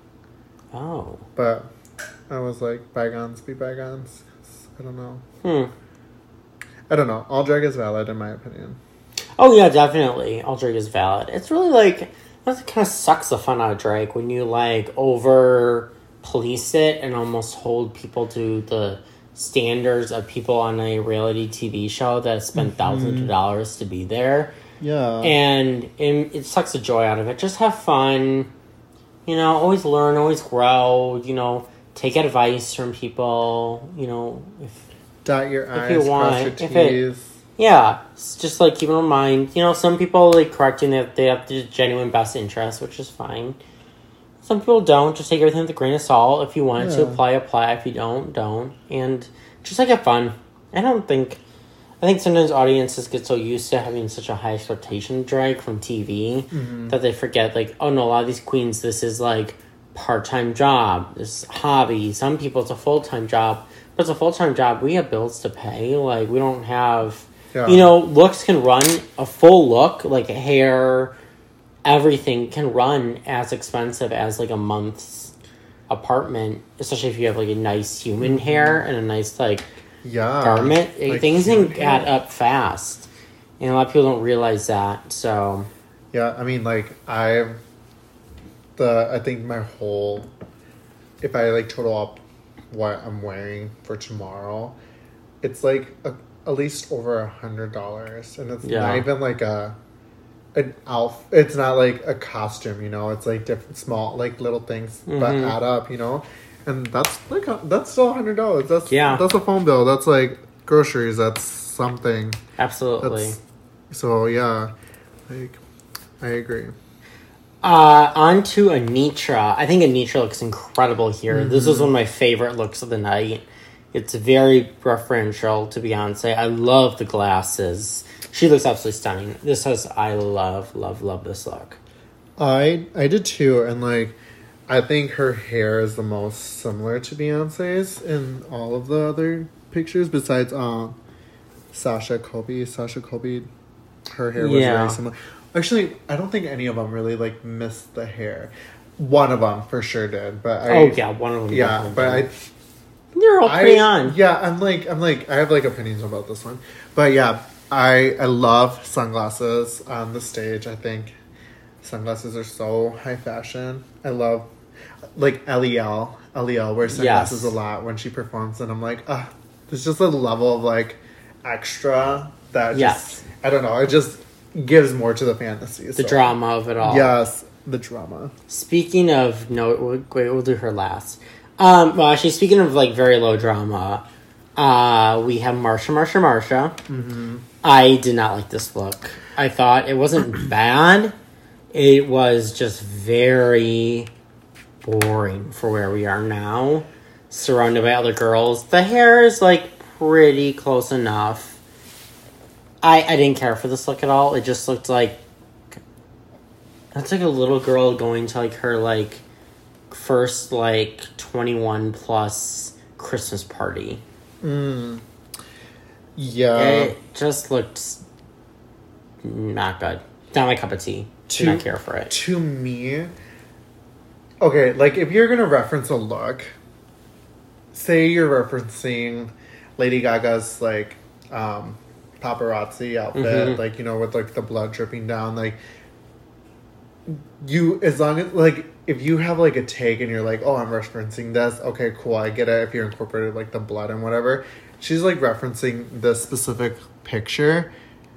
Oh. But I was like, bygones be bygones. I don't know. I don't know. All drag is valid, in my opinion. Oh, yeah, definitely. All drag is valid. It's really, like, that kind of sucks the fun out of drag when you, like, over police it and almost hold people to the standards of people on a reality TV show that spent thousands of dollars to be there. Yeah. And it sucks the joy out of it. Just have fun. You know, always learn, always grow. You know, take advice from people. You know, dot your I's, you want, cross your T's. Yeah, it's just, like, keep in mind. You know, some people, like, correcting that they have the genuine best interest, which is fine. Some people don't. Just take everything with a grain of salt. If you want to apply. If you don't. And just, like, have fun. I think sometimes audiences get so used to having such a high expectation drag from TV that they forget, like, oh no, a lot of these queens, this is, like, part-time job, this is hobby. Some people it's a full-time job, but it's a full-time job. We have bills to pay. Like, we don't have, you know, looks can run, a full look, like hair, everything can run as expensive as, like, a month's apartment, especially if you have, like, a nice human hair and a nice, like, garment. Like, things can add up fast, and a lot of people don't realize that. So yeah, I mean, like, I think my whole, if I, like, total up what I'm wearing for tomorrow, it's like at least over $100, and it's not even like it's not like a costume, you know. It's like different small, like, little things that add up, you know. And that's like that's still $100. That's a phone bill. That's like groceries. That's something. Absolutely. So yeah, like, I agree. On to Anitra. I think Anitra looks incredible here. This is one of my favorite looks of the night. It's very referential to Beyonce. I love the glasses. She looks absolutely stunning. I love this look. I did too, and, like, I think her hair is the most similar to Beyonce's in all of the other pictures besides Sasha Colby. Sasha Colby, her hair was very similar. Actually, I don't think any of them really, like, missed the hair. One of them for sure did, but one of them. Yeah, but they're all pretty on. Yeah, I'm like, I have, like, opinions about this one, but yeah, I love sunglasses on the stage. I think sunglasses are so high fashion. I love, like, L.E.L. wears sunglasses a lot when she performs, and I'm like, there's just a level of, like, extra that just, I don't know, it just gives more to the fantasy. The drama of it all. Yes, the drama. Speaking of, we'll do her last. Well, actually, speaking of, like, very low drama, we have Marsha. Mm-hmm. I did not like this look. I thought it wasn't bad. It was just very boring for where we are now. Surrounded by other girls. The hair is, like, pretty close enough. I didn't care for this look at all. It just looked like... That's like a little girl going to, like, her, like, first, like, 21 plus Christmas party. Yeah. It just looked not good. Not my cup of tea. Did not care for it. To me, okay, like, if you're gonna reference a look, say you're referencing Lady Gaga's like paparazzi outfit, like, you know, with like the blood dripping down, like you, as long as like if you have like a take and you're like, oh, I'm referencing this, okay, cool, I get it. If you're incorporated like the blood and whatever, she's like referencing this specific picture.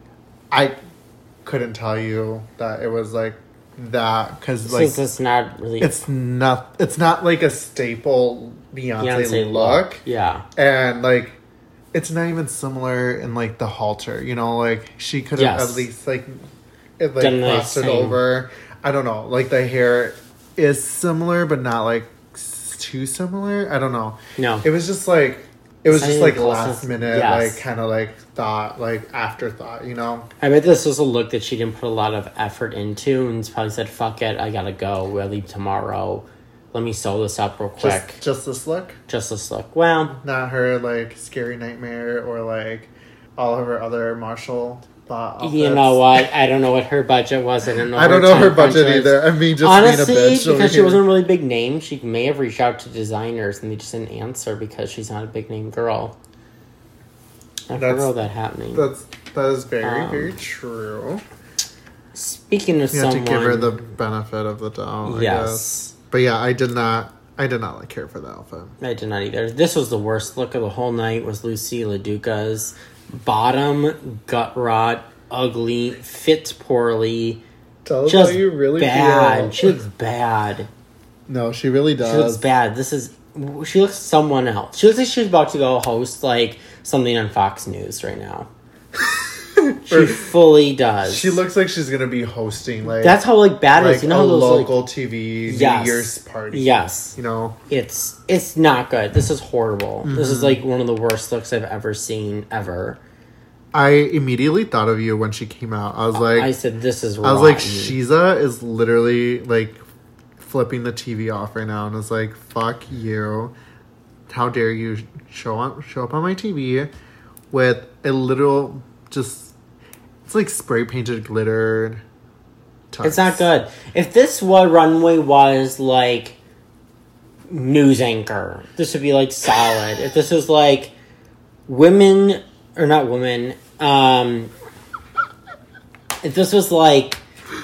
I couldn't tell you that it was like that because like it's not really. It's not like a staple Beyonce look. Yeah, and like it's not even similar in like the halter. You know, like she could have at least like it like crossed it over. I don't know. Like the hair is similar, but not like too similar. I don't know. No, it was just like. It was just like last minute, like kind of like thought, like afterthought, you know? I bet this was a look that she didn't put a lot of effort into and probably said, fuck it, I gotta go. I leave tomorrow. Let me sew this up real quick. Just this look? Just this look. Well. Not her like Scary Nightmare or like all of her other Marshall outfits. You know what? I don't know what her budget was. I don't know her budget either. I mean, just honestly, being a bitch because she wasn't a really big name, she may have reached out to designers and they just didn't answer because she's not a big name girl. I've heard all that happening. That is very, very true. Speaking of someone, you have to give her the benefit of the doubt. Yes, I guess. But yeah, I did not like care for the outfit. I did not either. This was the worst look of the whole night. Was Lucy LaDuca's bottom gut rot, ugly, fits poorly. Tell us how you really bad. feel. She looks bad. No, she really does. She looks bad. She looks someone else. She looks like she's about to go host like something on Fox News right now. She fully does. She looks like she's gonna be hosting like that's how like bad it is. You know, a how those local TV New Year's party. Yes, you know it's not good. This is horrible. Mm-hmm. This is like one of the worst looks I've ever seen ever. I immediately thought of you when she came out. I was like, I said, this is rotten. I was like, Shiza is literally like flipping the TV off right now, and is like, fuck you. How dare you show up on my TV with a literal just, it's like spray painted glitter tux. It's not good. If this runway was like news anchor, this would be like solid. If this was like women, or not women, if this was like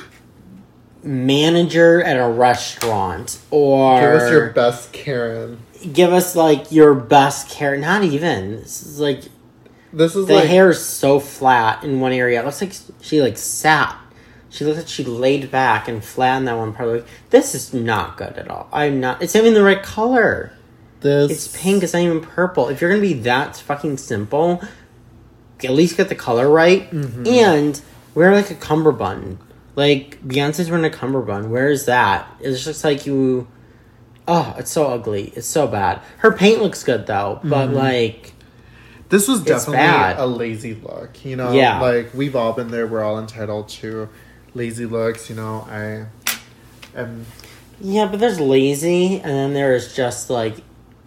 manager at a restaurant, or give us your best Karen. Give us like your best Karen. Not even. This is the like, hair is so flat in one area. It looks like she like sat. She looks like she laid back and flat in that one part. This is not good at all. It's not even the right color. It's pink. It's not even purple. If you're gonna be that fucking simple, at least get the color right, and wear like a cummerbund. Like Beyonce's wearing a cummerbund. Where is that? It's just like you. Oh, it's so ugly. It's so bad. Her paint looks good though, but like. This was definitely a lazy look, you know? Yeah. Like, we've all been there. We're all entitled to lazy looks, you know? I am... Yeah, but there's lazy, and then there is just, like,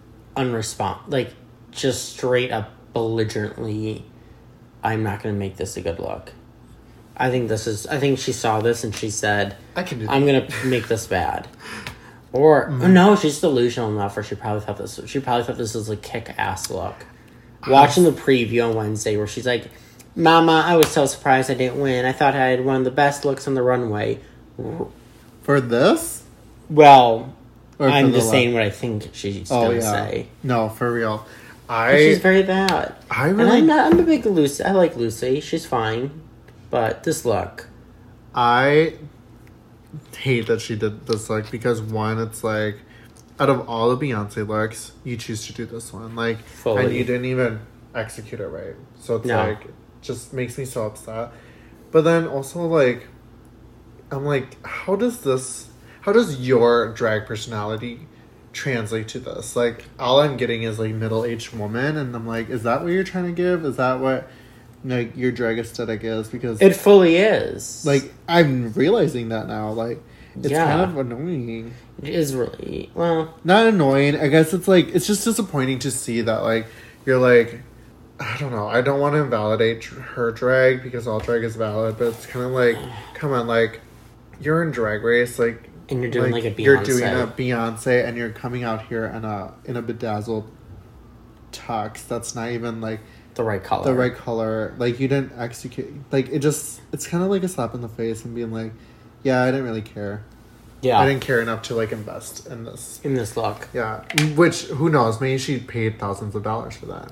like, just straight up belligerently, I'm not going to make this a good look. I think she saw this and she said, I can do that. I'm going to make this bad. Or, no, she's delusional enough, or she probably thought this was a kick-ass look. Watching the preview on Wednesday where she's like, Mama, I was so surprised I didn't win. I thought I had one of the best looks on the runway. For this? Well, I'm just saying what I think she's going to say. No, for real. She's very bad. I'm a big Lucy. I like Lucy. She's fine. But this look. I hate that she did this look because, one, it's like, out of all the Beyonce looks, you choose to do this one. Like, fully. And you didn't even execute it right. So it's like, it just makes me so upset. But then also, like, I'm like, how does your drag personality translate to this? Like, all I'm getting is, like, middle-aged woman. And I'm like, is that what you're trying to give? Is that what, like, your drag aesthetic is? Because it fully is. Like, I'm realizing that now. Like, it's kind of annoying. It is really, well... Not annoying. I guess it's like, it's just disappointing to see that, like, you're like, I don't know. I don't want to invalidate her drag because all drag is valid, but it's kind of like, come on, like, you're in Drag Race, like... And you're doing, like a Beyonce. You're doing a Beyonce, and you're coming out here in a bedazzled tux that's not even like The right color. the right color. Like you didn't execute. Like it's kind of like a slap in the face and being like, yeah, I didn't really care. Yeah. I didn't care enough to like invest in this. In this look. Yeah, which who knows? Maybe she paid thousands of dollars for that.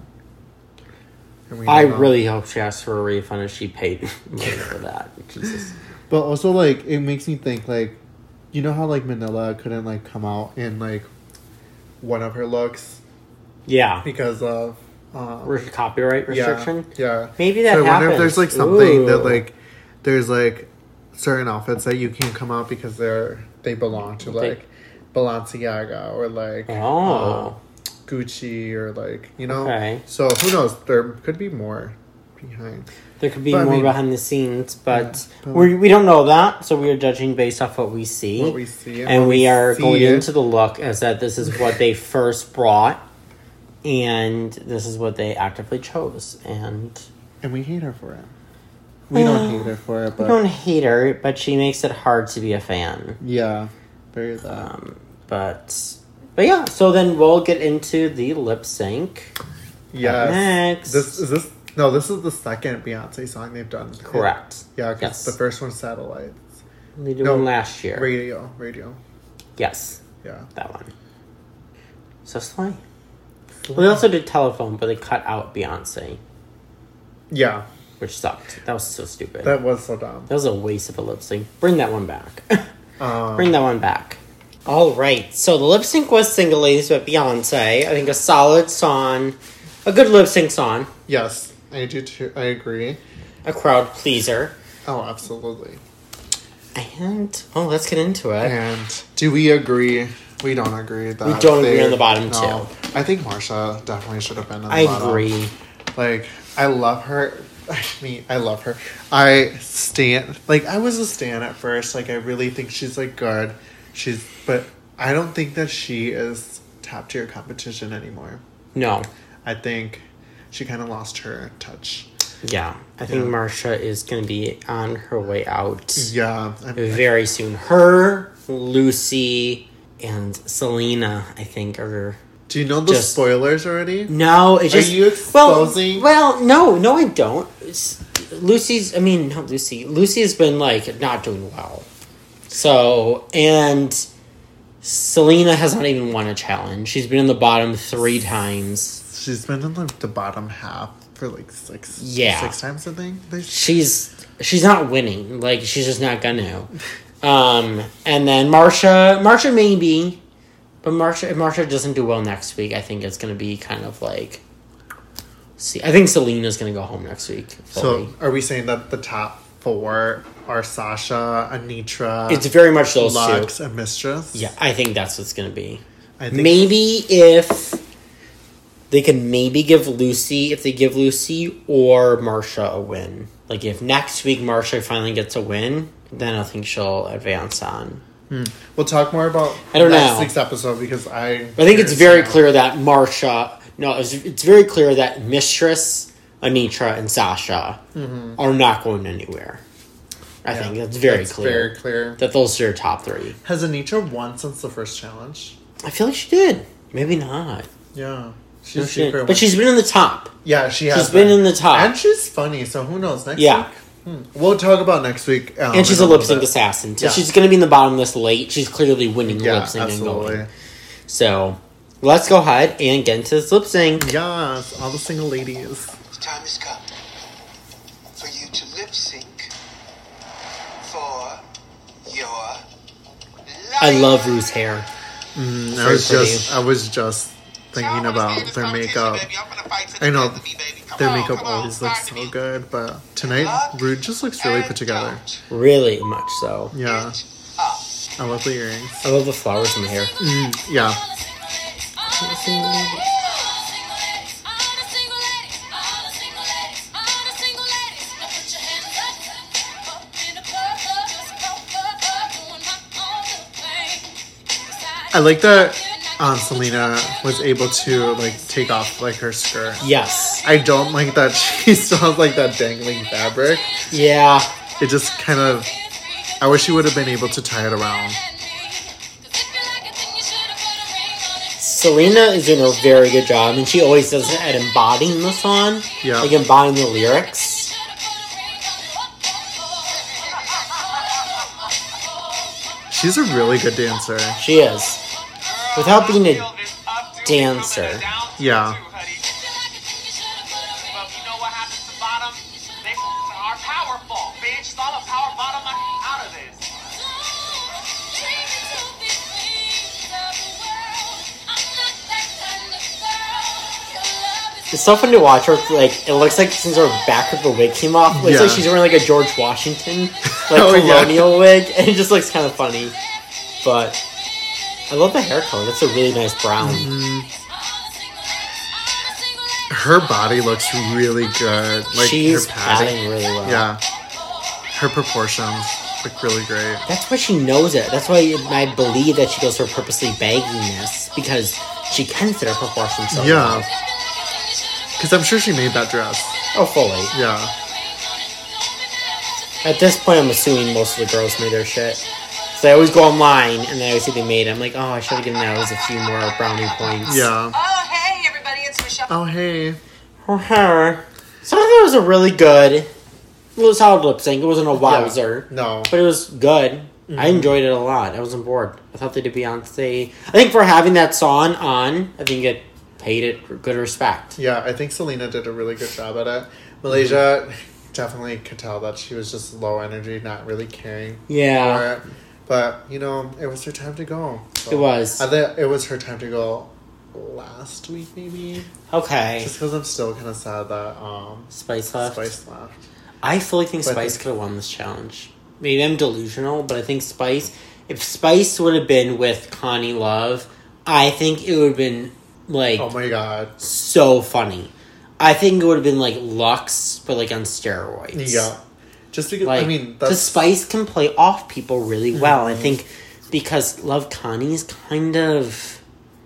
And we I don't know. really hope she asked for a refund if she paid money for that. Jesus. But also, like, it makes me think, like, you know how, like, Manila couldn't, like, come out in, like, one of her looks Yeah. because of... Copyright restriction? Yeah. Maybe that So I wonder if happens. there's, like, something that, Ooh. like, there's, like, certain outfits that you can't come out because they belong to, like, Balenciaga or, like... Oh. Gucci or, like, you know? Okay. So, who knows? There could be more behind. There could be But, I more mean- behind the scenes, but Yeah, but- we don't know that, so we are judging based off what we see. What we see. And what we are see going it. into the look as that this is what they first brought, and this is what they actively chose. And And we hate her for it. We don't hate her for it, we but... don't hate her, but she makes it hard to be a fan. Yeah. Very that. But yeah, so then we'll get into the lip sync. Yes. Next. This is the second Beyonce song they've done. Correct. Yeah, because Yes. the first one's Satellites. They did No, one last year. Radio. Yes, Yeah. that one. So Slay. Well, they also did Telephone, but they cut out Beyonce, Yeah. which sucked. That was so stupid. That was so dumb. That was a waste of a lip sync. Bring that one back. Um, Bring that one back. All right. So the lip sync was Single Ladies by Beyonce. I think a solid song. A good lip sync song. Yes, I do too. I agree. A crowd pleaser. Oh, absolutely. And, let's get into it. And do we agree? We don't agree that We don't agree they- on the bottom two. I think Marsha definitely should have been on the I bottom. agree. Like, I love her. I love her. I was a stan at first. Like, I really think she's, like, good. But I don't think that she is top tier competition anymore. No. I think she kind of lost her touch. Yeah. I think Yeah. Marsha is going to be on her way out Yeah. very soon. Her, Lucy, and Selena, I think, are... Do you know the Just- spoilers already? No, it's just... you exposing- Well, no, I don't. Lucy has been, like, not doing well. So, and Selena has not even won a challenge. She's been in the bottom 3 times. She's been in the bottom half for like 6 times, I think. She's not winning. Like, she's just not gonna. And then Marsha maybe, but if Marsha doesn't do well next week, I think it's gonna be kind of like. See, I think Selena's gonna go home next week. Fully. So, are we saying that the top 4 are Sasha, Anitra, It's very much those Lux, two. and Mistress? Yeah, I think that's what's gonna be. I think Maybe if they can maybe give Lucy, or Marsha a win. Like, if next week Marsha finally gets a win, then I think she'll advance on. We'll talk more about I don't next know. week's episode because I think it's very clear that it's very clear that Mistress, Anitra, and Sasha are not going anywhere. I think that's very clear. Very clear. That those are your top 3. Has Anitra won since the first challenge? I feel like she did. Maybe not. Yeah. No, She's she didn't. secret But she's been in the top. Yeah, she has She's been in the top. And she's funny, so who knows next Yeah. week? We'll talk about next week. And she's in a lip sync little bit. assassin. So Yeah. she's going to be in the bottom list late. She's clearly winning the Yeah, lip sync and absolutely. going. So, let's go ahead and get into this lip sync. Yes, all the single ladies. The time has come for you to lip sync for your life. I love Rue's hair. I was just thinking about their makeup. I know their makeup always looks so good, but tonight Rude just looks really put together. Really much so. Yeah, I love the earrings. I love the flowers in the hair. Yeah, I like that Selena was able to like take off like her skirt. Yes. I don't like that she still has like that dangling fabric. Yeah. It just kind of. I wish she would have been able to tie it around. Selena is doing a very good job, and she always does it at embodying the song. Yeah. Like embodying the lyrics. She's a really good dancer. She is. Without being a dancer. Yeah. But you know what happens to bottom? They are powerful, bitch. So I'm a power bottom out of this. It's so fun to watch her. Like, it looks like since her back of the wig came off, it looks Yeah. like she's wearing like a George Washington, like Oh, yeah. colonial wig, and it just looks kind of funny. But I love the hair color. That's a really nice brown. Her body looks really good. Like She's her padding. padding really well. Yeah. Her proportions look really great. That's why she knows it. That's why I believe that she goes for purposely bagginess, because she can fit her proportions so Yeah. well. Because I'm sure she made that dress. Oh, fully. Yeah. At this point, I'm assuming most of the girls made their shit. So I always go online, and then I always see they made it. I'm like, oh, I should have given those a few more brownie points. Yeah. Oh, hey, everybody, it's Michelle. Oh, hey. For her. So I thought it was a really good, it was solid lip sync. It wasn't a wowzer. No. But it was good. I enjoyed it a lot. I wasn't bored. I thought they did Beyonce. I think for having that song on, I think it paid it good respect. Yeah, I think Selena did a really good job at it. Malaysia definitely could tell that she was just low energy, not really caring Yeah. for it. But, you know, it was her time to go. So It was. I think it was her time to go last week, maybe. Okay. Just because I'm still kind of sad that Spice left. Spice left. I fully think But I Spice think- could have won this challenge. Maybe I'm delusional, but I think Spice, if Spice would have been with Connie Love, I think it would have been, like, Oh my god. so funny. I think it would have been like Lux, but like on steroids. Yeah. Just because, Like, I mean, because that's. Spice can play off people really well. I think because Love Connie's kind of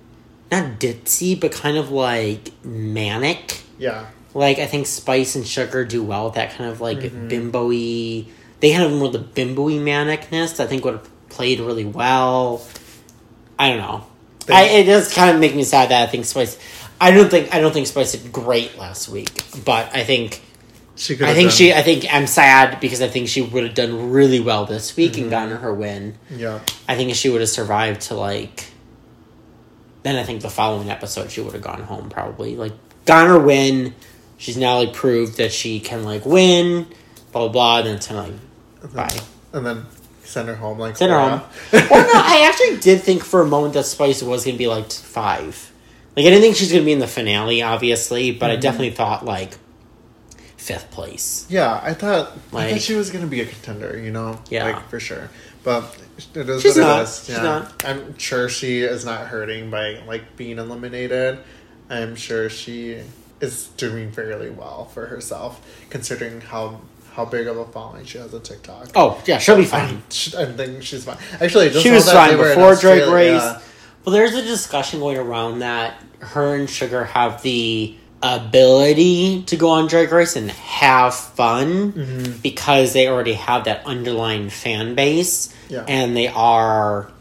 not ditzy, but kind of like manic. Yeah. Like, I think Spice and Sugar do well with that kind of like bimbo-y. They have more the bimbo-y manicness. I think would have played really well. I don't know. It does kind of make me sad that I think Spice. I don't think Spice did great last week, but I think She could I have think done- she. I think I'm sad because I think she would have done really well this week and gotten her win. Yeah. I think if she would have survived to like, then I think the following episode she would have gone home probably. Like, gotten her win. She's now like proved that she can like win. Blah blah blah. Then it's kind of like bye. And then send her home like Send her Laura. home. Well, no, I actually did think for a moment that Spice was going to be like 5. Like, I didn't think she's going to be in the finale, obviously, but I definitely thought like 5th place. Yeah, I thought Like- she was gonna be a contender, you know? Yeah. Like for sure. But it is She's what not. it is. She's Yeah. not. I'm sure she is not hurting by like being eliminated. I'm sure she is doing fairly well for herself, considering how big of a following she has on TikTok. Oh yeah, she'll be fine. I think she's fine. Actually, I just She saw was that fine they were in before Drag Australia. Race. Yeah. Well, there's a discussion going around that her and Sugar have the ability to go on Drag Race and have fun because they already have that underlying fan base. Yeah. And they are,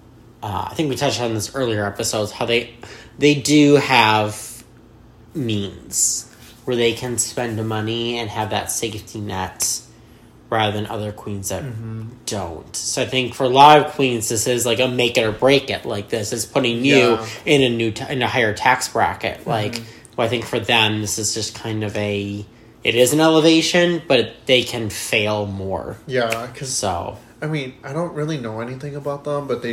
I think we touched on this earlier episodes, how they do have means where they can spend money and have that safety net rather than other queens that don't. So I think for a lot of queens, this is like a make it or break it. Like, this is putting you Yeah. in a new in a higher tax bracket. Like, well, I think for them, this is just kind of it is an elevation, but they can fail more. Yeah, because So I mean, I don't really know anything about them, but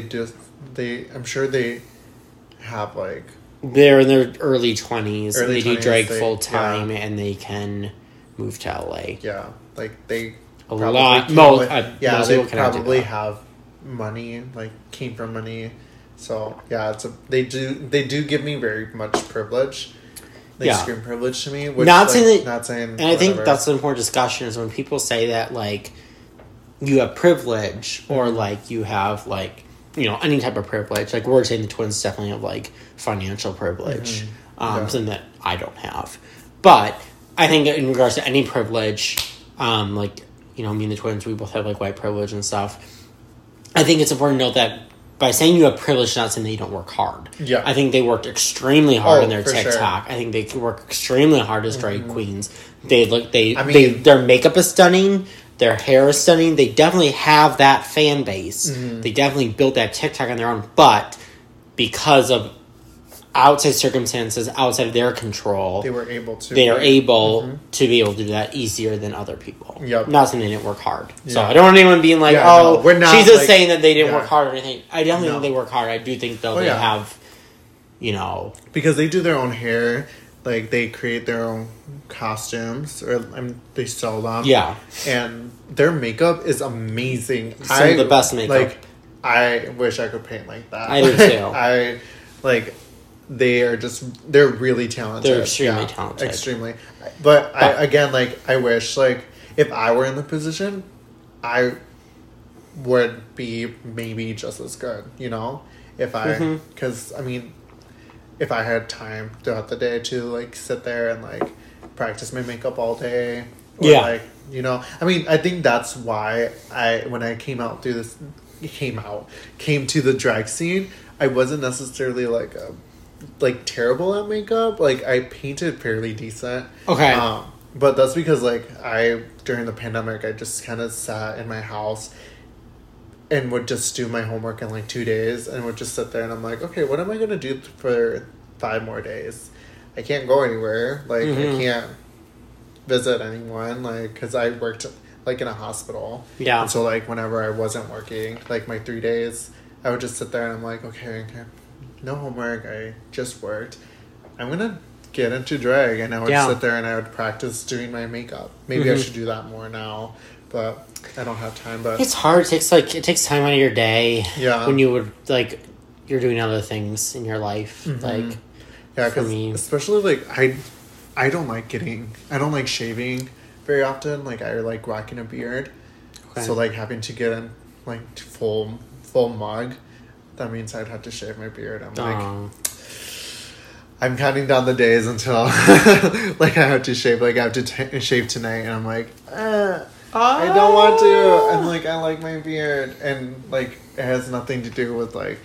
I'm sure they have like they're in their early 20s. Early They do 20s, drag they- full time, yeah. and they can move to LA. yeah, like they A probably lot. came Most, with- yeah, most they people cannot do probably that. have money, like came from money. So yeah, they do give me very much privilege, like Yeah. screen privilege to me. Which, Not like, saying that- not saying, And I think whatever. that's an important discussion is when people say that, like, you have privilege or, Mm-hmm. like, you have, like, you know, any type of privilege. Like, we're saying the twins definitely have, like, financial privilege. Yeah. Something that I don't have. But I think in regards to any privilege, like, you know, me and the twins, we both have, like, white privilege and stuff. I think it's important to note that by saying you have privilege, not saying that you don't work hard. Yeah. I think they worked extremely hard Oh, in their for TikTok. sure. I think they work extremely hard as drag queens. They look, I mean- their makeup is stunning. Their hair is stunning. They definitely have that fan base. Mm-hmm. They definitely built that TikTok on their own. But because of outside circumstances, outside of their control, They were able to. they are able to be able to do that easier than other people. Mm-hmm. Yep. Not saying they didn't work hard. So Yeah. I don't want anyone being like, Yeah, oh, no, we're not, she's just like- saying that they didn't yeah. work hard or anything. I definitely No. think they work hard. I do think, though, Oh, they yeah. have, you know... Because they do their own hair. Like, they create their own costumes. Or they sell them. Yeah. And their makeup is amazing. Some of the best makeup. Like, I wish I could paint like that. I do, too. I, like... They are they're really talented. They're extremely talented. Extremely. But I wish, like, if I were in the position, I would be maybe just as good, you know? If I, because, I mean, if I had time throughout the day to, like, sit there and, like, practice my makeup all day. Or, Yeah. like, you know, I mean, I think that's why when I came to the drag scene, I wasn't necessarily, like terrible at makeup. Like, I painted fairly decent. Okay. But that's because, like, during the pandemic, I just kind of sat in my house and would just do my homework in, like, 2 days and would just sit there and I'm like, okay, what am I going to do for 5 more days? I can't go anywhere. Like, I can't visit anyone, like, because I worked, like, in a hospital. Yeah. And so, like, whenever I wasn't working, like, my 3 days, I would just sit there and I'm like, okay, no homework, I just worked. I'm gonna get into drag, and I would sit there and I would practice doing my makeup. Maybe I should do that more now, but I don't have time. But It's hard. It takes time out of your day. Yeah. When you would, like, you're doing other things in your life. Like, yeah, for because me. especially, like, I don't like shaving very often. Like, I like rocking a beard, Okay. so, like, having to get in, like, full mug, that means I'd have to shave my beard. I'm like, I'm counting down the days until, like, I have to shave. Like, I have to shave tonight, and I'm like, I don't want to. And, like, I like my beard, and, like, it has nothing to do with, like,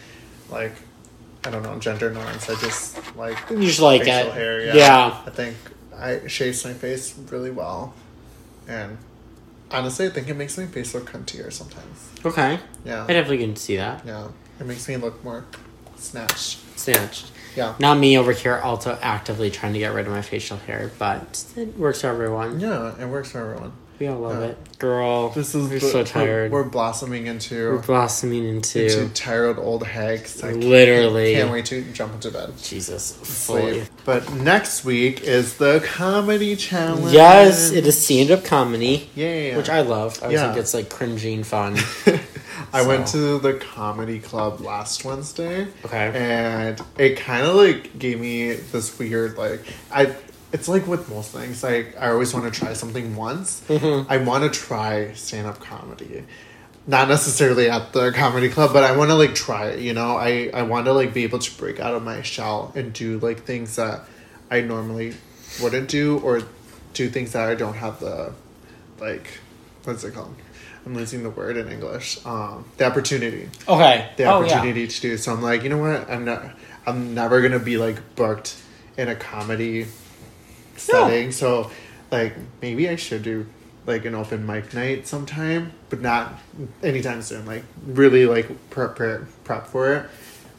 I don't know, gender norms. I just like you just like facial it. hair. Yeah. I think I shapes my face really well, and honestly, I think it makes my face look cuntier sometimes. Okay. Yeah, I definitely can see that. yeah, it makes me look more snatched. Snatched. Yeah, Not me over here also actively trying to get rid of my facial hair, but it works for everyone. yeah, it works for everyone. We all love it. Girl, This is we're so tired. We're blossoming into We're blossoming into tired old hags. I literally. can't wait to jump into bed. Jesus. Fully. Sleep. But next week is the comedy challenge. Yes, it is stand-up comedy. Yeah. Which I love. I always Yeah. think it's like cringy and fun. I went to the comedy club last Wednesday. Okay. And it kind of like gave me this weird it's like with most things, like I always want to try something once. Mm-hmm. I want to try stand-up comedy. Not necessarily at the comedy club, but I want to like try it, you know? I want to like be able to break out of my shell and do like things that I normally wouldn't do, or do things that I don't have the, like, what's it called? I'm losing the word in English. The opportunity. Okay. The opportunity to do. So I'm like, you know what? I'm never gonna be like booked in a comedy setting. So like maybe I should do like an open mic night sometime, but not anytime soon. Like really like prep for it.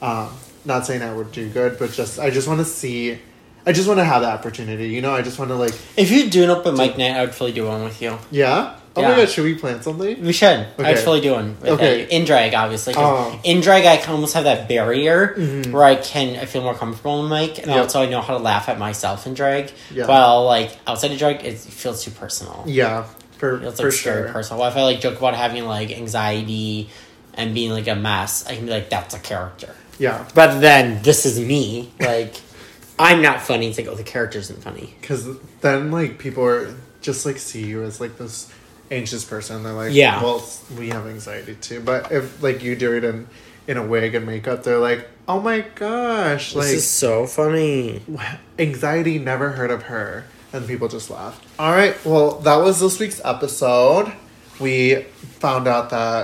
Not saying I would do good, but I just want to see. I just want to have the opportunity, you know. I just want to like. If you do an open mic night, I would fully do one with you. Yeah. Oh Yeah. my god! Should we plan something? We should. Okay. I'd fully do one. With Okay. you. In drag, obviously. 'Cause Oh. in drag, I can almost have that barrier where I feel more comfortable in mic, and Yep. also I know how to laugh at myself in drag. Yeah. While like outside of drag, it feels too personal. Yeah, It's for like sure. very personal. Well, if I like joke about having like anxiety and being like a mess, I can be like, that's a character. Yeah, Rather than this is me. Like I'm not funny. It's like, oh, the character isn't funny. because then like people are just like see you as like this anxious person. They're like, Yeah. well, we have anxiety too. But if like you do it in a wig and makeup, they're like, oh my gosh, This like is so funny. anxiety, never heard of her. And people just laugh. All right, well, that was this week's episode. We found out that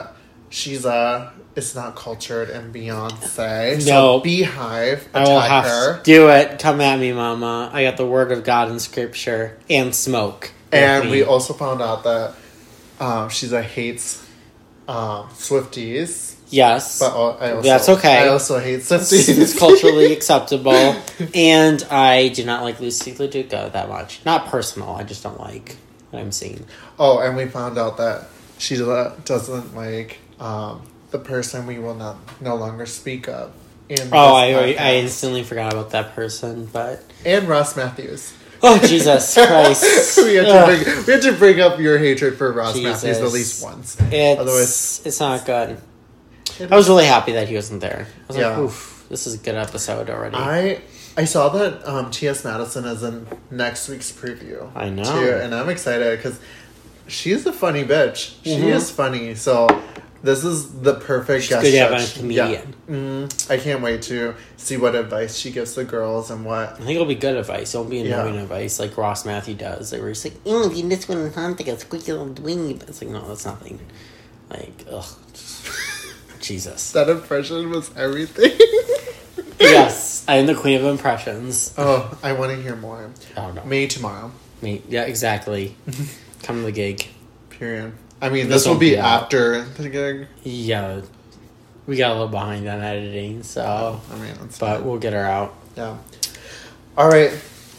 it's not cultured and Beyonce. No. So Beehive, I will attack have her. to do it. Come at me, mama. I got the word of God in scripture and smoke. And with we me. also found out that she's a hates Swifties. Yes. But I also, That's okay. I also hate It's Swifties. culturally acceptable. And I do not like Lucy LaDuca that much. Not personal. I just don't like what I'm seeing. Oh, and we found out that she doesn't like the person we will no longer speak of. In Oh, this I podcast. instantly forgot about that person. But And Ross Matthews. oh, Jesus Christ. we had to bring up your hatred for Ross Jesus. Matthews at least once. It's not good. I was really happy that he wasn't there. I was Yeah. like, oof, this is a good episode already. I saw that T.S. Madison is in next week's preview. I know. Too, and I'm excited because she's a funny bitch. She Mhm. is funny. So this is the perfect guest. good to have judge. a comedian. Yeah. I can't wait to see what advice she gives the girls and what. I think it'll be good advice. It won't be annoying Yeah. advice like Ross Matthew does. Like where he's like, oh, if you this one sounds like a squeaky little dweeb. It's like, no, that's nothing. Like, ugh. Jesus. That impression was everything. Yes, I am the queen of impressions. Oh, I want to hear more. Oh, no. Me tomorrow. Me. Yeah, exactly. Come to the gig. Period. I mean, This this will won't be be out. after the gig. Yeah. We got a little behind on editing, so. I mean, that's But fine. we'll get her out. Yeah. All right.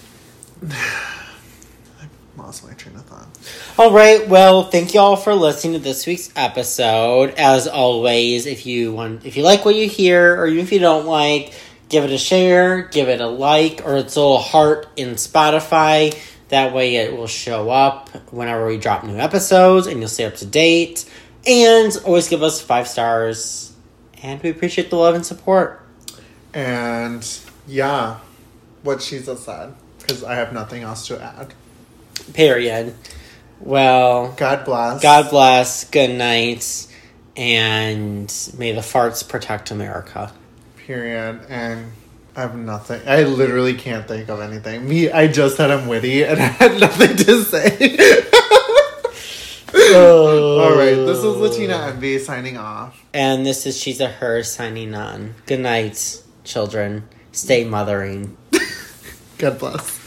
I lost my train of thought. All right. Well, thank you all for listening to this week's episode. As always, if you like what you hear, or even if you don't like, give it a share, give it a like, or its little heart in Spotify. That way, it will show up whenever we drop new episodes, and you'll stay up to date. And always give us 5 stars, and we appreciate the love and support. And yeah, what she just said, because I have nothing else to add. Period. Well, God bless. God bless. Good night, and may the farts protect America. Period. And I have nothing. I literally can't think of anything. I just said I'm witty and I had nothing to say. All right. This is Latina Envy signing off. And this is She's a Her signing on. Good night, children. Stay mothering. God bless.